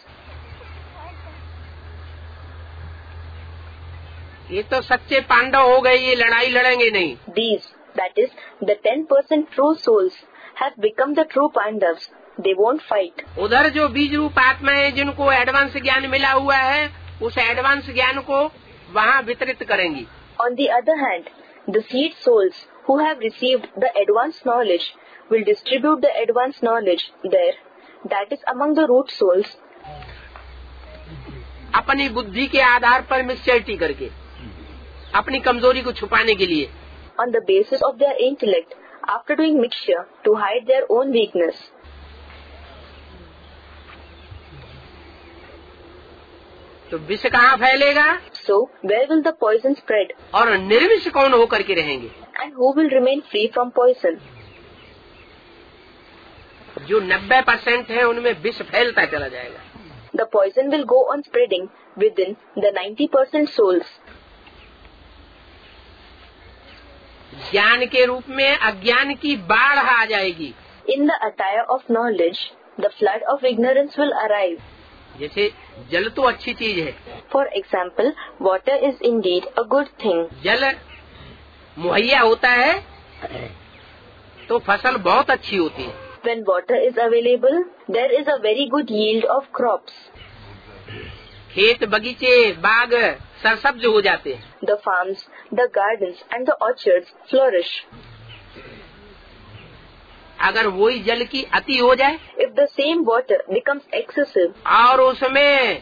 ये तो सच्चे पांडव हो गए, ये लड़ाई लड़ेंगे नहीं।
These, that is, the ten percent true souls, have become the true Pandavas. They won't fight.
उधर जो बीज रूप आत्माएं जिनको एडवांस ज्ञान मिला हुआ है, उस एडवांस ज्ञान को वहाँ वितरित करेंगी।
On the other hand, the seed souls who have received the advanced knowledge will distribute the advanced knowledge there, that is among the root souls,
अपनी बुद्धि के आधार पर मिक्सचरिटी करके, अपनी कमजोरी को छुपाने के लिए।
on the basis of their intellect, after doing mixture to hide their own weakness.
तो विष कहाँ फैलेगा?
So, where will the poison spread?
और निर्विष कौन होकर के रहेंगे?
And who will remain free from poison?
जो नब्बे परसेंट है उनमें विष फैलता चला जाएगा।
The poison will go on spreading within the ninety percent souls.
ज्ञान के रूप में अज्ञान की बाढ़ आ जाएगी।
In the attire of knowledge, the flood of ignorance will arrive.
जैसे जल तो अच्छी चीज है।
For example, water is indeed a good thing.
जल मुहैया होता है तो फसल बहुत अच्छी होती है।
When water is available, there is a very good yield of crops.
खेत बगीचे बाग सरसब्ज हो जाते हैं।
The farms, the gardens and the orchards flourish.
अगर वही जल की अति हो जाए,
If the same water becomes excessive
और उसमें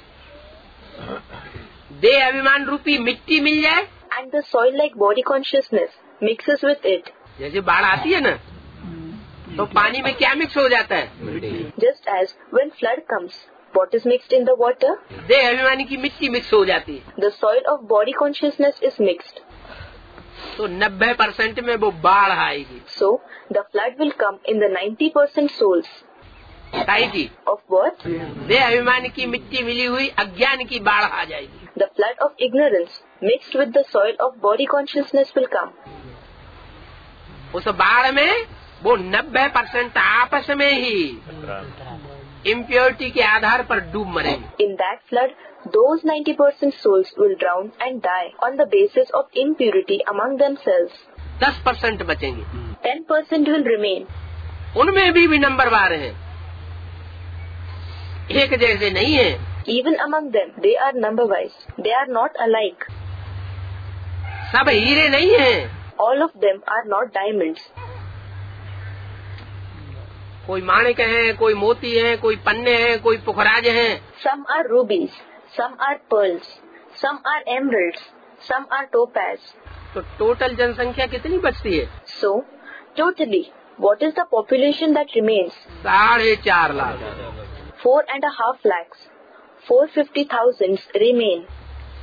देह अभिमान रूपी मिट्टी मिल जाए,
and the soil-like body consciousness mixes with it,
जैसे बाढ़ आती है ना, तो पानी में क्या मिक्स हो जाता है?
just as when flood comes, what is mixed in the water?
देह अभिमानी की मिट्टी मिक्स हो जाती है।
The soil of body consciousness is mixed.
तो नब्बे परसेंट में वो बाढ़ आएगी।
So, the flood will come in the ninety percent souls.
ताई जी,
Of what?
देह अभिमान की मिट्टी मिली हुई अज्ञान की बाढ़ आ जाएगी।
The flood of ignorance mixed with the soil of body consciousness will come.
उस बाढ़ में वो नब्बे परसेंट आपस में ही इम्प्योरिटी के आधार पर डूब मरेंगे।
In that flood, those ninety percent souls will drown and die on the basis of impurity among themselves.
दस परसेंट बचेंगे।
ten percent will remain.
उनमें भी भी नंबरवार हैं, एक जैसे नहीं है।
Even among them, they are number-wise. They are not alike.
सब हीरे नहीं हैं।
All of them are not diamonds.
कोई माणिक हैं, कोई मोती हैं, कोई पन्ने हैं, कोई पुखराज हैं।
Some are rubies, some are pearls, some are emeralds, some are topaz.
तो टोटल जनसंख्या कितनी बचती है?
So, totally, what is the population that remains?
साढ़े चार lakh.
Four and a half lakhs. Four fifty thousands remain.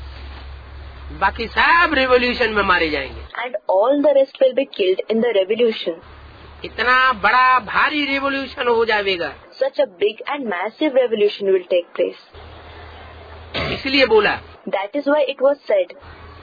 बाकी सब रिवॉल्यूशन में मारे जाएंगे.
And all the rest will be killed in the revolution.
इतना बड़ा भारी रिवॉल्यूशन हो जाएगा.
Such a big and massive revolution will take place.
इसलिए बोला.
That is why it was said.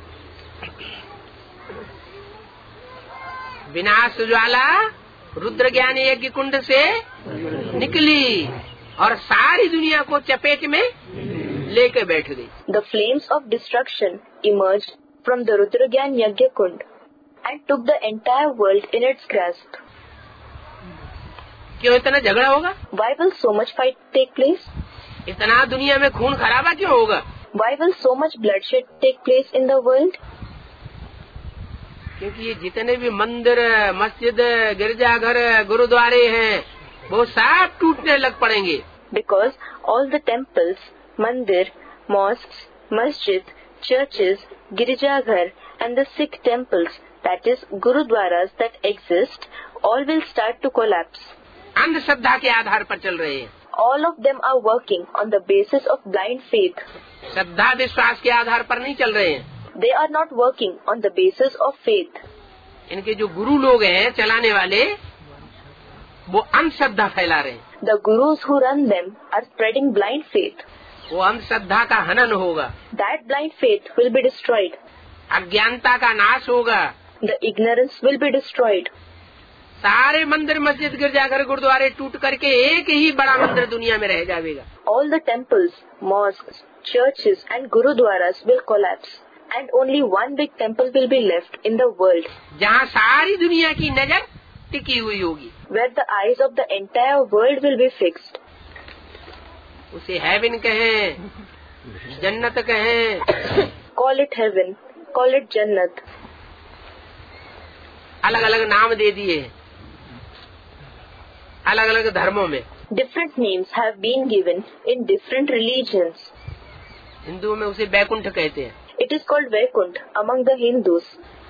विनाश ज्वाला रुद्र ज्ञान यज्ञ कुंड से निकली और सारी दुनिया को चपेट में लेके बैठ गई.
The flames of destruction emerged from the Rudragyan Yagya Kund and took the entire world in its grasp.
क्यों इतना झगड़ा होगा?
Why will so much fight take place?
इतना दुनिया में खून खराबा क्यों होगा?
Why will so much bloodshed take place in the world?
क्योंकि ये जितने भी मंदिर, मस्जिद, गिरजाघर, गुरुद्वारे हैं वो सब टूटने लग पड़ेंगे.
Because all the temples, mandir, mosques, masjid, churches, girjaghar and the Sikh temples, that is gurudwaras that exist, all will start to collapse.
अंधश्रद्धा के आधार पर चल रहे हैं.
All of them are working on the basis of blind faith.
श्रद्धा विश्वास के आधार पर नहीं चल रहे हैं.
They are not working on the basis of faith.
इनके जो गुरु लोग हैं चलाने वाले वो अंधश्रद्धा फैला रहे हैं.
The gurus who run them are spreading blind faith.
वो अंधश्रद्धा का हनन होगा.
That blind faith will be destroyed.
अज्ञानता का नाश होगा.
The ignorance will be destroyed.
सारे मंदिर, मस्जिद, गिरजाघर, गुरुद्वारे टूट करके एक ही बड़ा मंदिर दुनिया में रह जाएगा.
All the temples, mosques, churches and gurudwaras will collapse and only one big temple will be left in the world.
जहाँ सारी दुनिया की नजर टिकी हुई होगी.
Where the eyes of the entire world will be fixed.
उसे हेवन कहें, जन्नत कहें.
Call it heaven, call it jannat.
अलग अलग नाम दे दिए अलग अलग धर्मों में.
Different names have been given in different religions.
हिंदुओं में उसे बैकुंठ कहते हैं.
It is called Vaikunt among the Hindus.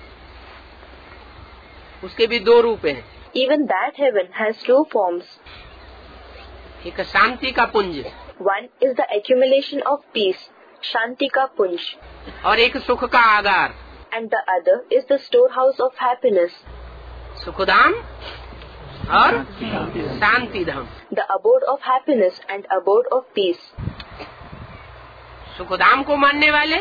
उसके भी दो रूप हैं.
Even that heaven has two forms.
एक शांति का पुंज.
One is the accumulation of peace, Shanti ka Punj.
और एक सुख का आगार.
And the other is the storehouse of happiness.
Sukhdham और शांति धाम.
The abode of happiness and abode of peace.
Sukhdham को मानने वाले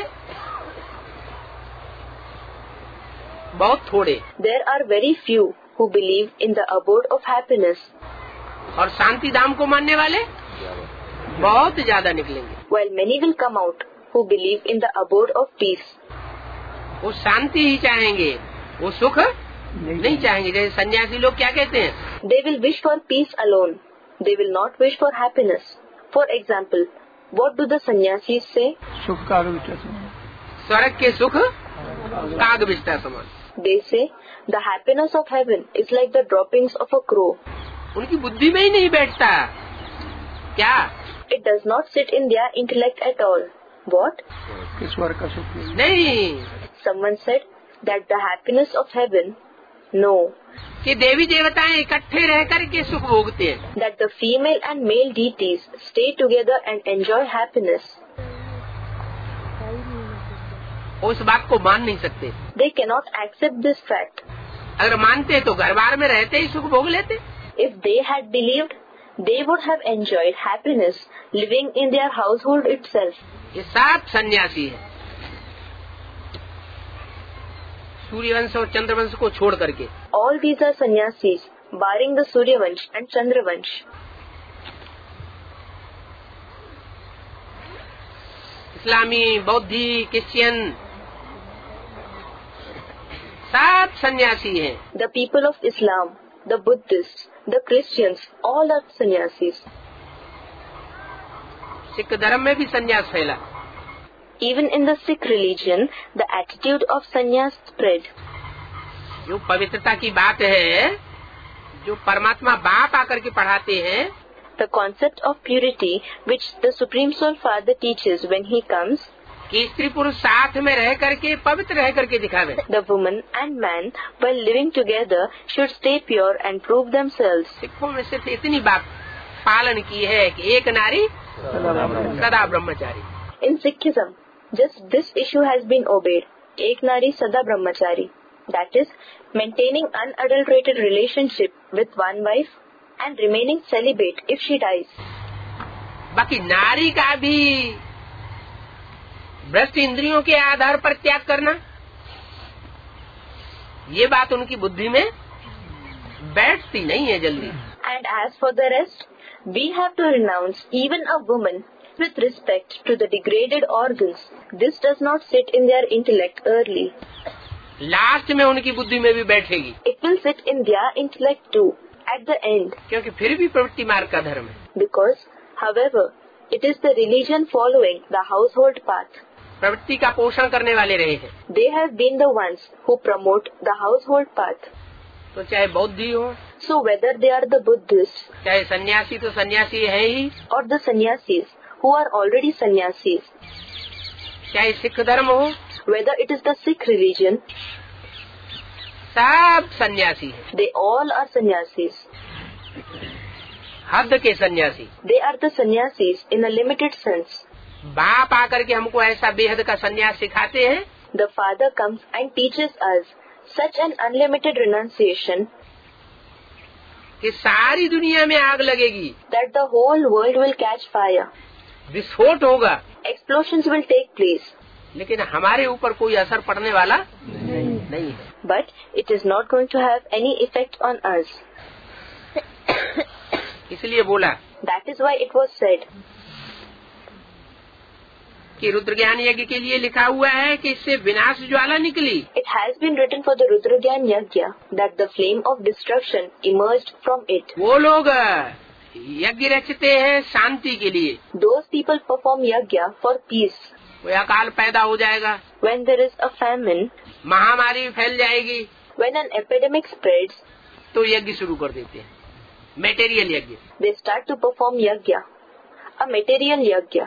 बहुत थोड़े.
There are very few who believe in the abode of happiness.
और शांति धाम को मानने वाले बहुत ज्यादा निकलेंगे.
While many will come out who believe in the abode of peace.
वो शांति ही चाहेंगे, वो सुख नहीं चाहेंगे. जैसे सन्यासी लोग क्या कहते हैं?
They will wish for peace alone. They will not wish for happiness. For example, what do the sannyasis say?
सुख काग विष्टा समान.
स्वर्ग के सुख काग विष्टा समान.
They say the happiness of heaven is like the droppings of a crow.
उनकी बुद्धि में ही नहीं बैठता. क्या?
It does not sit in their intellect at all. What?
स्वर्ग का सुख
नहीं.
Someone said that the happiness of heaven, no.
कि देवी देवताएं इकट्ठे रह करके सुख भोगते हैं.
That the female and male deities stay together and enjoy happiness.
उस बात को मान नहीं सकते.
They cannot accept this fact.
अगर मानते तो घर बार में रहते ही सुख भोग लेते.
If they had believed, they would have enjoyed happiness living in their household itself.
ये सब सन्यासी है. सूर्यवंश और चंद्रवंश को छोड़ करके.
All these are sannyasis, barring the Suryavansh and Chandravansh.
इस्लामी, बौद्धि, क्रिश्चियन सब सन्यासी हैं.
The people of Islam, the Buddhists, the Christians, all are sannyasis.
Sikh धर्म में भी सन्यास फैला.
Even in the Sikh religion, the attitude of sannyas spread.
जो पवित्रता की बात है, जो परमात्मा बाप आकर के पढ़ाते हैं,
The concept of purity which the Supreme Soul Father teaches when he comes,
कि स्त्री पुरुष साथ में रह करके पवित्र रह करके दिखावे.
the woman and man while living together should stay pure and prove themselves.
सिखों में सिर्फ इतनी बात पालन की है कि एक नारी सदा ब्रह्मचारी.
In Sikhism, Just this issue has been obeyed. Ek nari sada brahmachari. That is, maintaining unadulterated relationship with one wife and remaining celibate if she dies.
बाकी नारी का भी भ्रष्ट इंद्रियों के आधार पर त्याग करना, ये बात उनकी बुद्धि में बैठती नहीं है जल्दी.
And as for the rest, we have to renounce even a woman with respect to the degraded organs. This does not sit in their intellect early.
Last में उनकी बुद्धि में भी बैठेगी.
It will sit in their intellect too at the end.
क्योंकि फिर भी प्रवृत्ति मार्ग का धर्म है.
Because, however, it is the religion following the household path.
प्रवृत्ति का पोषण करने वाले रहे हैं.
They have been the ones who promote the household path.
तो चाहे बौद्धी हो,
So whether they are the Buddhists,
चाहे सन्यासी तो सन्यासी है ही,
or the sannyasis who are already sannyasis,
चाहे सिख धर्म हो,
whether it is the Sikh religion,
सब सन्यासी है.
they all are sannyasis.
हद के सन्यासी.
They are the sannyasis in a limited sense.
बाप आकर के हमको ऐसा बेहद का सन्यास सिखाते हैं.
The Father comes and teaches us such an unlimited renunciation
कि सारी दुनिया में आग लगेगी,
that the whole world will catch fire.
विस्फोट होगा,
Explosions will take place,
लेकिन हमारे ऊपर कोई असर पड़ने वाला नहीं है.
but it is not going to have any effect on us.
इसलिए बोला
That is why it was said
कि रुद्र ज्ञान यज्ञ के लिए लिखा हुआ है कि इससे विनाश ज्वाला निकली.
It has been written for the Rudragyan Yajna that the flame of destruction emerged from it.
वो लोग यज्ञ रचते हैं शांति के लिए.
Those people perform yajna for peace.
कोई अकाल पैदा हो जाएगा,
When there is a famine,
महामारी फैल जाएगी,
when an epidemic spreads,
तो यज्ञ शुरू कर देते हैं, मेटेरियल यज्ञ.
they start to perform yajna, a material yajna.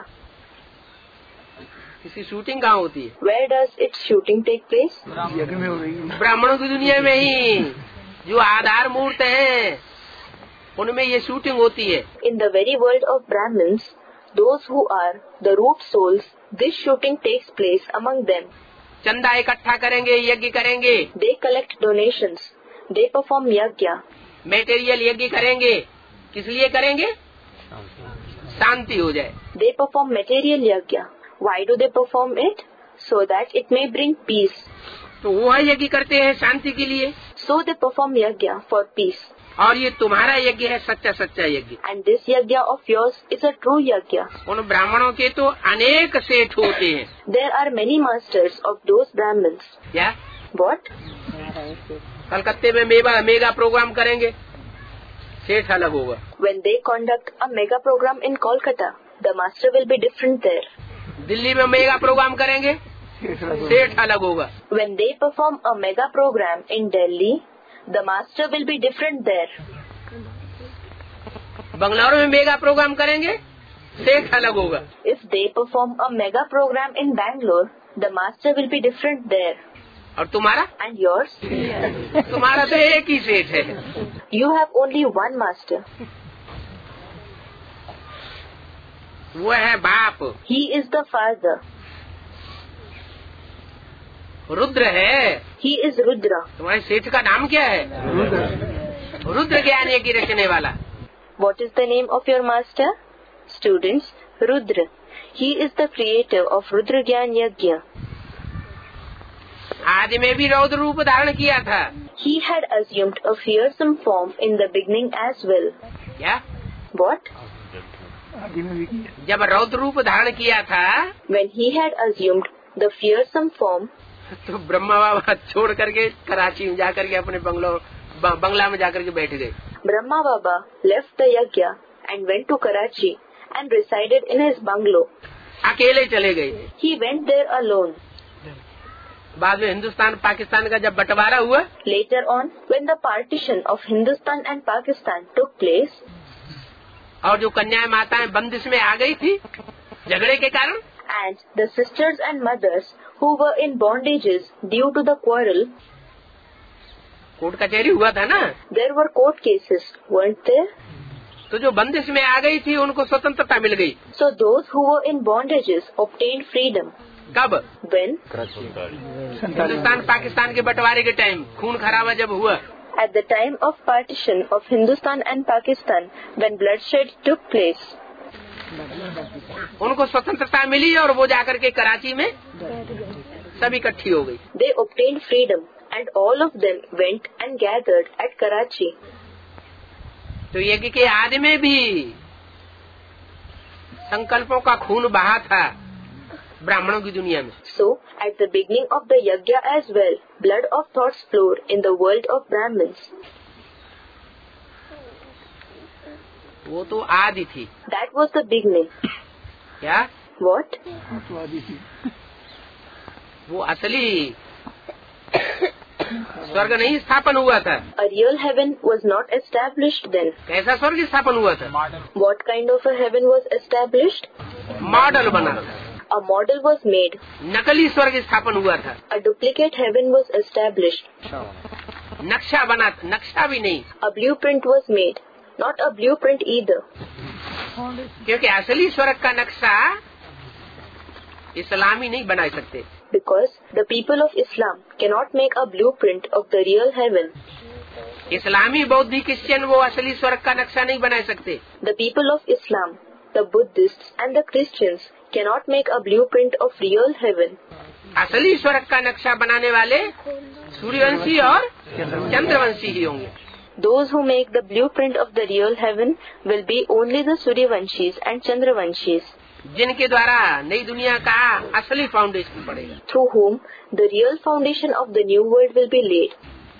इसकी शूटिंग कहाँ होती है?
Where does its shooting take place?
यज्ञ में हो रही है.
ब्राह्मणों की दुनिया में ही जो आधार मूर्त हैं, उनमें ये शूटिंग होती है.
In the very world of Brahmins, those who are the root souls, this shooting takes place among them.
चंदा इकट्ठा करेंगे, यज्ञ करेंगे,
They collect donations. They perform yajna.
Material यज्ञ करेंगे. किस लिए करेंगे? शांति हो जाए.
They perform material yajna. Why do they perform it? So that it may bring peace.
तो वो यज्ञ करते हैं शांति के लिए.
So they perform yajna for peace.
और ये तुम्हारा यज्ञ है सच्चा सच्चा यज्ञ.
And this yajna of yours is a true yajna.
उन ब्राह्मणों के तो अनेक सेठ होते हैं.
There are many masters of those Brahmins.
क्या?
What?
कलकत्ते में मेगा मेगा प्रोग्राम करेंगे, सेठ अलग होगा.
When they conduct a mega program in Kolkata, the master will be different there.
Delhi में मेगा प्रोग्राम करेंगे, सेठ अलग होगा.
When they perform a mega program in Delhi, the master will be different there.
Bangalore में मेगा प्रोग्राम करेंगे, सेठ अलग होगा.
If they perform a mega program in Bangalore, the master will be different there.
और तुम्हारा?
And yours?
तुम्हारा तो एक ही सेठ है.
You have only one master.
वो है बाप.
He is the father.
Rudra है.
He is Rudra.
तुम्हारे सेठ का नाम क्या है? रुद्र ज्ञान यज्ञ रचने वाला.
What is the name of your master? Students, Rudra. He is the creator of Rudra Gyan Yajna.
आदि में भी रौद्र रूप धारण किया था.
He had assumed a fearsome form in the beginning as well.
क्या?
What?
आदि में भी किया.
जब रौद्र रूप धारण किया था,
When he had assumed the fearsome form,
तो ब्रह्मा बाबा छोड़ करके कराची में जाकर के अपने बंगलो बंगला में जाकर के बैठ गए.
Brahma Baba left the yajna and went to Karachi and resided in his bungalow.
अकेले चले गए.
He went there alone.
बाद में हिंदुस्तान पाकिस्तान का जब बंटवारा हुआ,
Later on, when the partition of Hindustan and Pakistan took place,
और जो कन्याएं माताएं बंदिश में आ गई थी झगड़े के कारण,
and the sisters and mothers who were in bondages due to the quarrel,
court कचहरी हुआ था ना,
there were court cases, weren't there?
तो जो बंदिश में आ गई थी उनको स्वतंत्रता मिल गई.
So those who were in bondages obtained freedom.
कब?
When?
हिंदुस्तान पाकिस्तान के बंटवारे के टाइम, खून खराबा जब हुआ।
At the time of partition of Hindustan and Pakistan, when bloodshed took place.
उनको स्वतंत्रता मिली और वो जाकर के कराची में सब इकट्ठी हो गई।
They obtained freedom and all of them went and gathered at Karachi.
तो यज्ञ के आदि में भी संकल्पों का खून बहा था ब्राह्मणों की दुनिया में।
So, at the beginning of the yajna as well, blood of thoughts flowed in the world of Brahmins.
वो तो आदि थी।
That was the beginning.
क्या?
What?
वो असली स्वर्ग नहीं स्थापन हुआ था।
A real heaven was not established then.
कैसा स्वर्ग स्थापन हुआ था?
What kind of a heaven was established?
Model बना,
A model was made.
नकली स्वर्ग स्थापन हुआ था।
A duplicate heaven was established.
नक्शा बना, नक्शा भी नहीं,
A blueprint was made. Not a blueprint either.
क्योंकि असली स्वर्ग का नक्शा इस्लामी नहीं बना सकते।
Because the people of Islam cannot make a blueprint of the real heaven.
इस्लामी बौद्धी क्रिश्चियन वो असली स्वर्ग का नक्शा नहीं बना सकते।
The people of Islam, the Buddhists and the Christians cannot make a blueprint of real heaven.
असली स्वर्ग का नक्शा बनाने वाले सूर्यवंशी और चंद्रवंशी ही होंगे।
Those who make the blueprint of the real heaven will be only the Suryavanshis and Chandravanshis,
जिनके द्वारा नई दुनिया का असली फाउंडेशन पड़ेगा।
through whom the real foundation of the new world will be laid,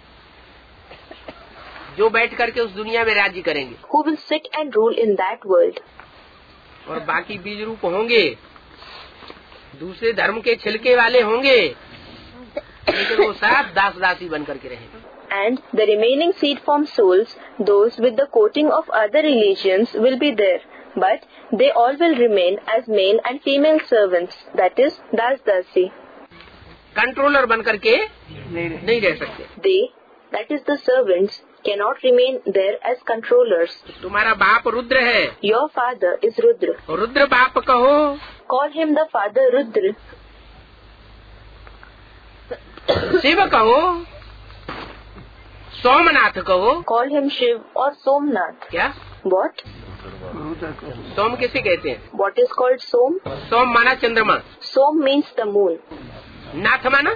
जो बैठ करके उस दुनिया में राज्य करेंगे।
who will sit and rule in that world.
और बाकी बीज रूप होंगे, दूसरे धर्म के छिलके वाले होंगे, लेकिन वो सब दास दासी बन करके रहेंगे।
And the remaining seed form souls, those with the coating of other religions, will be there, but they all will remain as male and female servants, that is, das dasi.
Controller बन करके नहीं रह सकते।
They, that is the servants, cannot remain there as controllers.
तुम्हारा बाप रुद्र है,
Your father is Rudra.
Rudra बाप कहो,
Call him the father Rudra.
Shiv कहो, सोमनाथ कहो।
Call him Shiv or Somnath.
क्या?
What?
सोम किसे कहते हैं?
What is called Som?
सोम माना चंद्रमा,
Som means the moon.
नाथ माना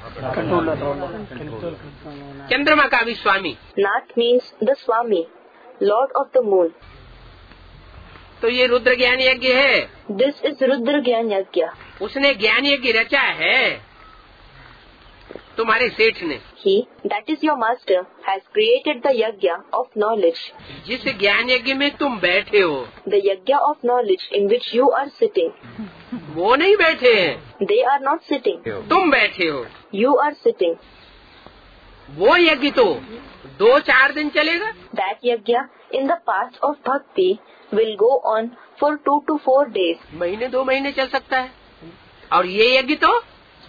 चंद्रमा का भी स्वामी।
Nath means the Swami, Lord of the moon.
तो ये रुद्र ज्ञान यज्ञ है।
This is Rudra Gyan Yajna.
उसने ज्ञान यज्ञ रचा है तुम्हारे सेठ ने।
He, that is your master, has created the yajna of knowledge.
जिस ज्ञान यज्ञ में तुम बैठे हो,
The yajna of knowledge in which you are sitting.
वो नहीं बैठे हैं,
They are not sitting.
तुम बैठे हो।
You are sitting.
वो यज्ञ तो दो चार दिन चलेगा।
That yajna in the path of bhakti will go on for two to four days.
महीने दो महीने चल सकता है। और ये यज्ञ तो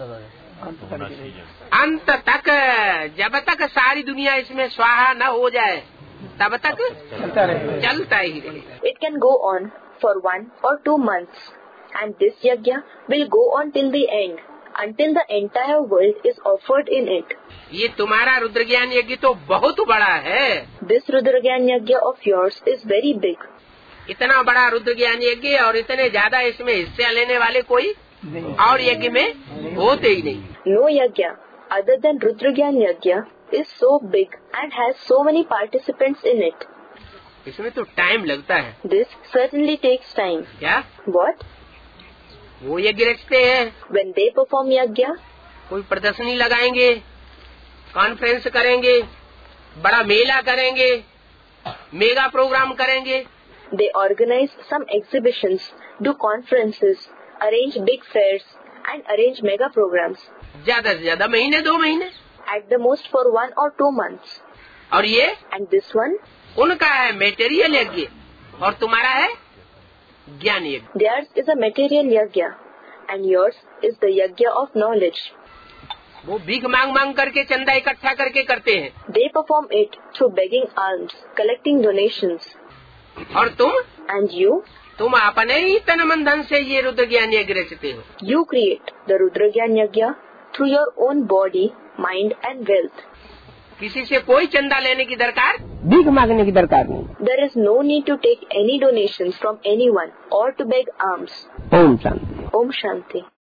अंत तक, जब तक सारी दुनिया इसमें स्वाहा न हो जाए तब तक चलता ही रहेगा।
It can go on for one or two months, and this yajna will go on till the end, until the entire world is offered in it.
ये तुम्हारा रुद्र ज्ञान यज्ञ तो बहुत बड़ा है।
This Rudra Gyan Yajna of yours is very big.
इतना बड़ा रुद्र ज्ञान यज्ञ और इतने ज्यादा इसमें हिस्से लेने वाले कोई और यज्ञ में होते ही नहीं।
No yajna other than Rudra Gyan Yajna is so big and has so many participants in it.
इसमें तो टाइम लगता है।
This certainly takes time.
क्या?
What?
वो यज्ञ रचते हैं,
When they perform yajna,
कोई प्रदर्शनी लगाएंगे, कॉन्फ्रेंस करेंगे, बड़ा मेला करेंगे, मेगा प्रोग्राम करेंगे।
they organize some exhibitions, do conferences, arrange big fairs, and arrange mega programs.
ज्यादा से ज्यादा महीने दो महीने।
At the most for one or two months.
और ये
And this one,
उनका है मेटेरियल यज्ञ और तुम्हारा है ज्ञान यज्ञ।
theirs is a material yajna, and yours is the yajna of knowledge.
वो भीख मांग मांग करके चंदा इकट्ठा करके करते हैं।
They perform it through begging alms, collecting donations.
और तुम
And you,
तुम अपने ही तन मन धन से ये रुद्र ज्ञान यज्ञ रचते हो.
You create the Rudra Gyan Yajna through your own body, mind and wealth.
किसी से कोई चंदा लेने की दरकार, भीख मांगने की दरकार नहीं.
There is no need to take any donations from anyone or to beg alms.
Om Shanti.
Om Shanti.